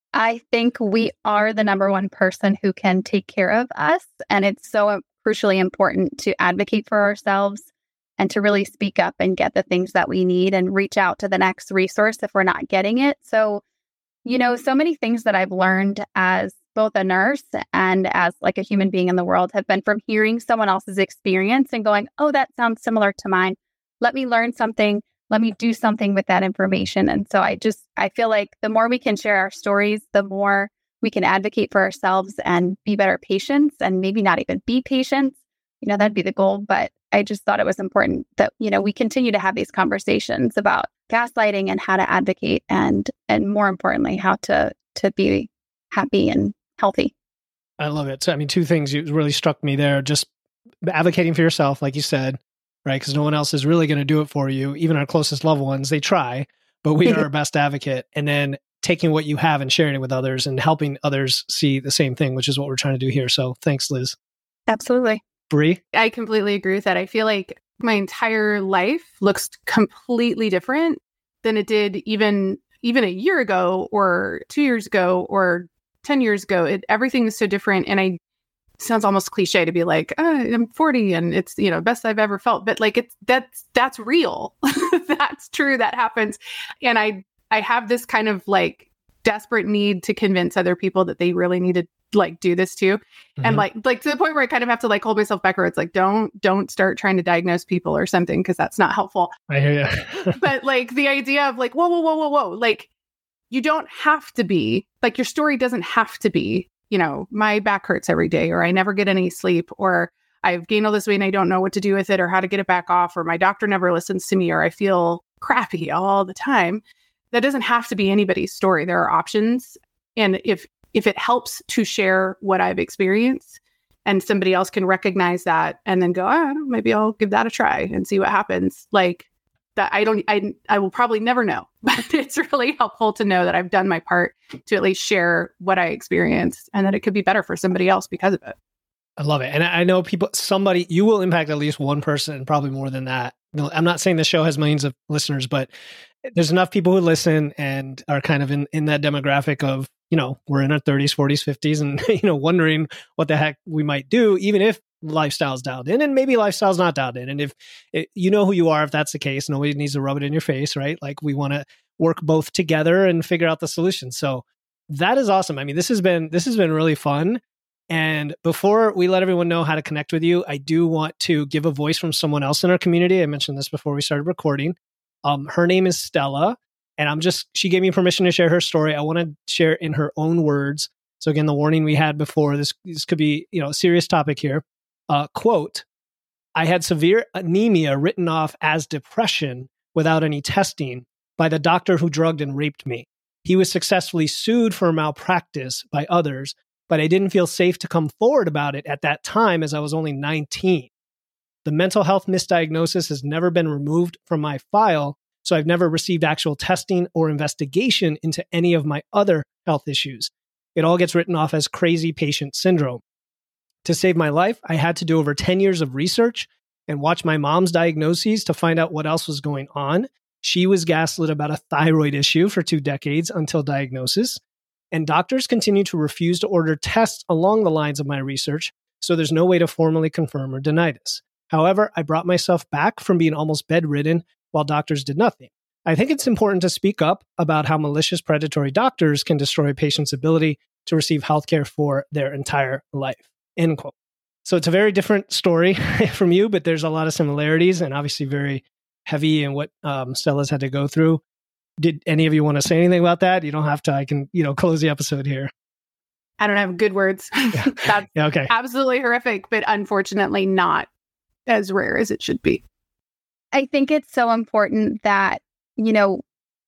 I think we are the number one person who can take care of us. And it's so crucially important to advocate for ourselves and to really speak up and get the things that we need and reach out to the next resource if we're not getting it. So, you know, so many things that I've learned as both a nurse and as like a human being in the world have been from hearing someone else's experience and going, oh, that sounds similar to mine. Let me learn something. Let me do something with that information. And so I just, I feel like the more we can share our stories, the more we can advocate for ourselves and be better patients, and maybe not even be patients. You know, that'd be the goal. But I just thought it was important that, you know, we continue to have these conversations about gaslighting and how to advocate, and, and more importantly, how to, to be happy and healthy. I love it. So, I mean, two things you really struck me there. Just advocating for yourself, like you said, right? Because no one else is really going to do it for you. Even our closest loved ones, they try, but we are our best advocate. And then taking what you have and sharing it with others and helping others see the same thing, which is what we're trying to do here. So thanks, Liz. Absolutely. Bree? I completely agree with that. I feel like my entire life looks completely different than it did even even a year ago or two years ago or ten years ago. It, everything is so different. And I it sounds almost cliche to be like, oh, I'm forty and it's, you know, best I've ever felt. But like, it's that's that's real. That's true. That happens. And I I have this kind of like desperate need to convince other people that they really need to like do this too. Mm-hmm. And like, like to the point where I kind of have to like hold myself back, where it's like, don't, don't start trying to diagnose people or something, because that's not helpful. I hear you. But like the idea of like, whoa, whoa, whoa, whoa, whoa, like you don't have to be like, your story doesn't have to be, you know, my back hurts every day, or I never get any sleep, or I've gained all this weight and I don't know what to do with it or how to get it back off, or my doctor never listens to me, or I feel crappy all the time. That doesn't have to be anybody's story. There are options. And if if it helps to share what I've experienced and somebody else can recognize that and then go, oh, maybe I'll give that a try and see what happens. Like that, I don't, I, I will probably never know, but it's really helpful to know that I've done my part to at least share what I experienced and that it could be better for somebody else because of it. I love it. And I know people, somebody, you will impact at least one person and probably more than that. I'm not saying the show has millions of listeners, but there's enough people who listen and are kind of in, in that demographic of, you know, we're in our thirties, forties, fifties, and, you know, wondering what the heck we might do, even if lifestyle's dialed in, and maybe lifestyle's not dialed in. And if it, you know who you are, if that's the case, nobody needs to rub it in your face, right? Like we want to work both together and figure out the solution. So that is awesome. I mean, this has been, this has been really fun. And before we let everyone know how to connect with you, I do want to give a voice from someone else in our community. I mentioned this before we started recording. Um, her name is Stella, and I'm just, she gave me permission to share her story. I want to share in her own words. So again, the warning we had before, this, this could be, you know, a serious topic here. Uh, quote, I had severe anemia written off as depression without any testing by the doctor who drugged and raped me. He was successfully sued for malpractice by others, but I didn't feel safe to come forward about it at that time as I was only nineteen. The mental health misdiagnosis has never been removed from my file, so I've never received actual testing or investigation into any of my other health issues. It all gets written off as crazy patient syndrome. To save my life, I had to do over ten years of research and watch my mom's diagnoses to find out what else was going on. She was gaslit about a thyroid issue for two decades until diagnosis. And doctors continue to refuse to order tests along the lines of my research, so there's no way to formally confirm or deny this. However, I brought myself back from being almost bedridden while doctors did nothing. I think it's important to speak up about how malicious predatory doctors can destroy a patient's ability to receive healthcare for their entire life. End quote. So it's a very different story from you, but there's a lot of similarities and obviously very heavy in what um, Stella's had to go through. Did any of you want to say anything about that? You don't have to. I can, you know, close the episode here. I don't have good words. Yeah. That's yeah, okay. Absolutely horrific, but unfortunately not as rare as it should be. I think it's so important that, you know,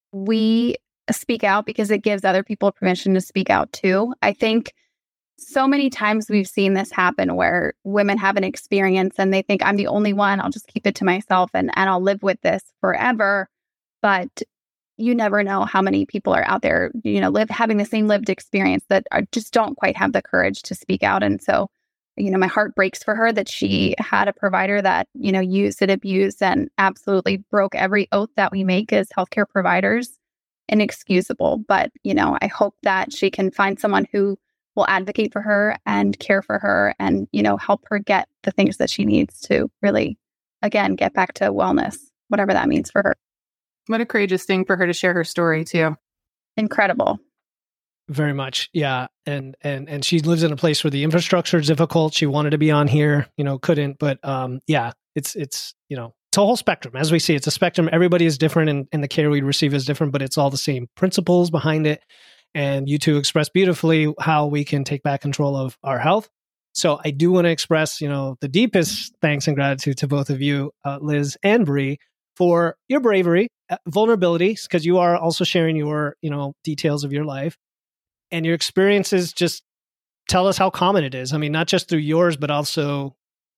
we speak out because it gives other people permission to speak out too. I think so many times we've seen this happen where women have an experience and they think I'm the only one. I'll just keep it to myself and, and I'll live with this forever. But you never know how many people are out there, you know, live having the same lived experience that are, just don't quite have the courage to speak out. And so, you know, my heart breaks for her that she had a provider that, you know, used and abused and absolutely broke every oath that we make as healthcare providers. Inexcusable. But, you know, I hope that she can find someone who will advocate for her and care for her and, you know, help her get the things that she needs to really, again, get back to wellness, whatever that means for her. What a courageous thing for her to share her story too. Incredible. Very much. Yeah. And, and, and she lives in a place where the infrastructure is difficult. She wanted to be on here, you know, couldn't, but, um, yeah, it's, it's, you know, it's a whole spectrum. As we see, it's a spectrum. Everybody is different and, and the care we receive is different, but it's all the same principles behind it. And you two express beautifully how we can take back control of our health. So I do want to express, you know, the deepest thanks and gratitude to both of you, uh, Liz and Bree, for your bravery, uh, vulnerability, because you are also sharing your, you know, details of your life and your experiences. Just tell us how common it is. I mean, not just through yours, but also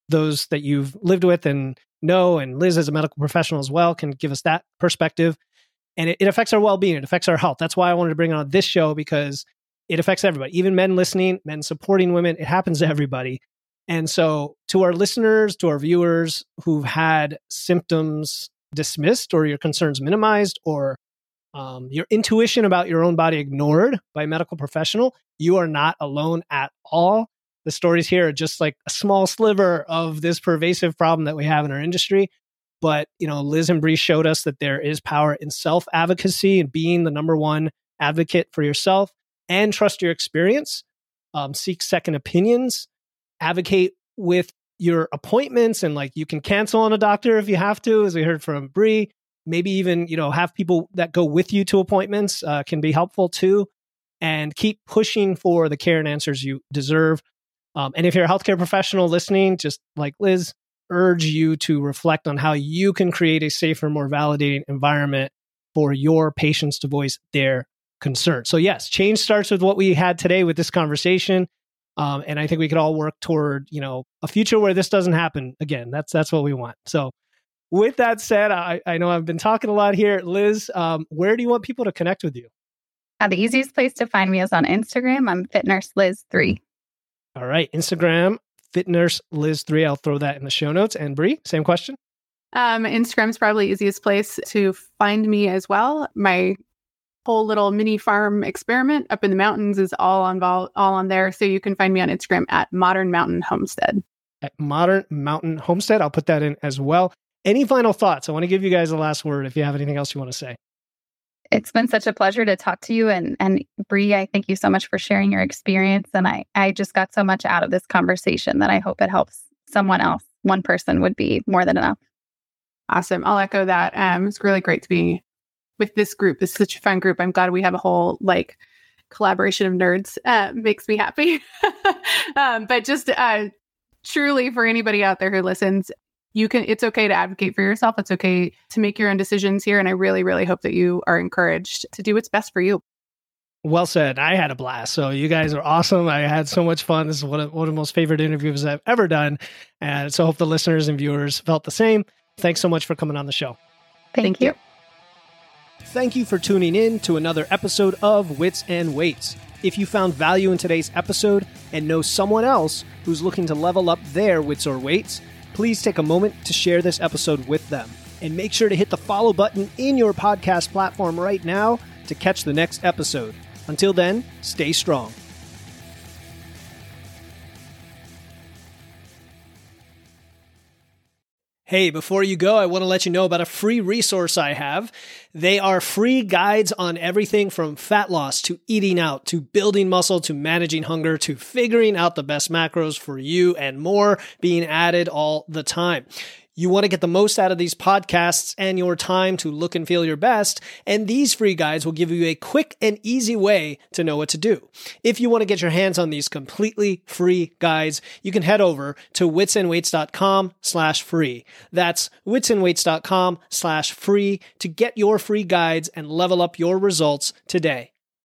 those that you've lived with and know, and Liz as a medical professional as well can give us that perspective. And it, it affects our well-being. It affects our health. That's why I wanted to bring on this show, because it affects everybody, even men listening, men supporting women. It happens to everybody. And so to our listeners, to our viewers who've had symptoms dismissed or your concerns minimized, or um, your intuition about your own body ignored by a medical professional, you are not alone at all. The stories here are just like a small sliver of this pervasive problem that we have in our industry. But, you know, Liz and Bree showed us that there is power in self-advocacy and being the number one advocate for yourself, and trust your experience, um, seek second opinions, advocate with your appointments, and like you can cancel on a doctor if you have to, as we heard from Bree. Maybe even, you know, have people that go with you to appointments uh, can be helpful too. And keep pushing for the care and answers you deserve. Um, and if you're a healthcare professional listening, just like Liz, urge you to reflect on how you can create a safer, more validating environment for your patients to voice their concern. So yes, change starts with what we had today with this conversation. Um, and I think we could all work toward, you know, a future where this doesn't happen again. That's that's what we want. So with that said, I, I know I've been talking a lot here. Liz, um, where do you want people to connect with you? Uh, the easiest place to find me is on Instagram. I'm FitNurseLiz three. All right. Instagram, FitNurseLiz three. I'll throw that in the show notes. And Bree, same question. Um, Instagram's probably the easiest place to find me as well. My whole little mini farm experiment up in the mountains is all on vol- all on there. So you can find me on Instagram at Modern Mountain Homestead. At Modern Mountain Homestead. I'll put that in as well. Any final thoughts? I want to give you guys the last word if you have anything else you want to say. It's been such a pleasure to talk to you. And, and Bree, I thank you so much for sharing your experience. And I, I just got so much out of this conversation that I hope it helps someone else. One person would be more than enough. Awesome. I'll echo that. Um, it's really great to be with this group. It's such a fun group. I'm glad we have a whole like collaboration of nerds. Uh, makes me happy. um, but just uh, truly for anybody out there who listens, you can, it's okay to advocate for yourself. It's okay to make your own decisions here. And I really, really hope that you are encouraged to do what's best for you. Well said. I had a blast. So you guys are awesome. I had so much fun. This is one of, one of the most favorite interviews I've ever done. And so I hope the listeners and viewers felt the same. Thanks so much for coming on the show. Thank, Thank you. you. Thank you for tuning in to another episode of Wits and Weights. If you found value in today's episode and know someone else who's looking to level up their wits or weights, please take a moment to share this episode with them. And make sure to hit the follow button in your podcast platform right now to catch the next episode. Until then, stay strong. Hey, before you go, I want to let you know about a free resource I have. They are free guides on everything from fat loss to eating out to building muscle to managing hunger to figuring out the best macros for you and more being added all the time. You want to get the most out of these podcasts and your time to look and feel your best, and these free guides will give you a quick and easy way to know what to do. If you want to get your hands on these completely free guides, you can head over to witsandweights.com slash free. That's witsandweights.com slash free to get your free guides and level up your results today.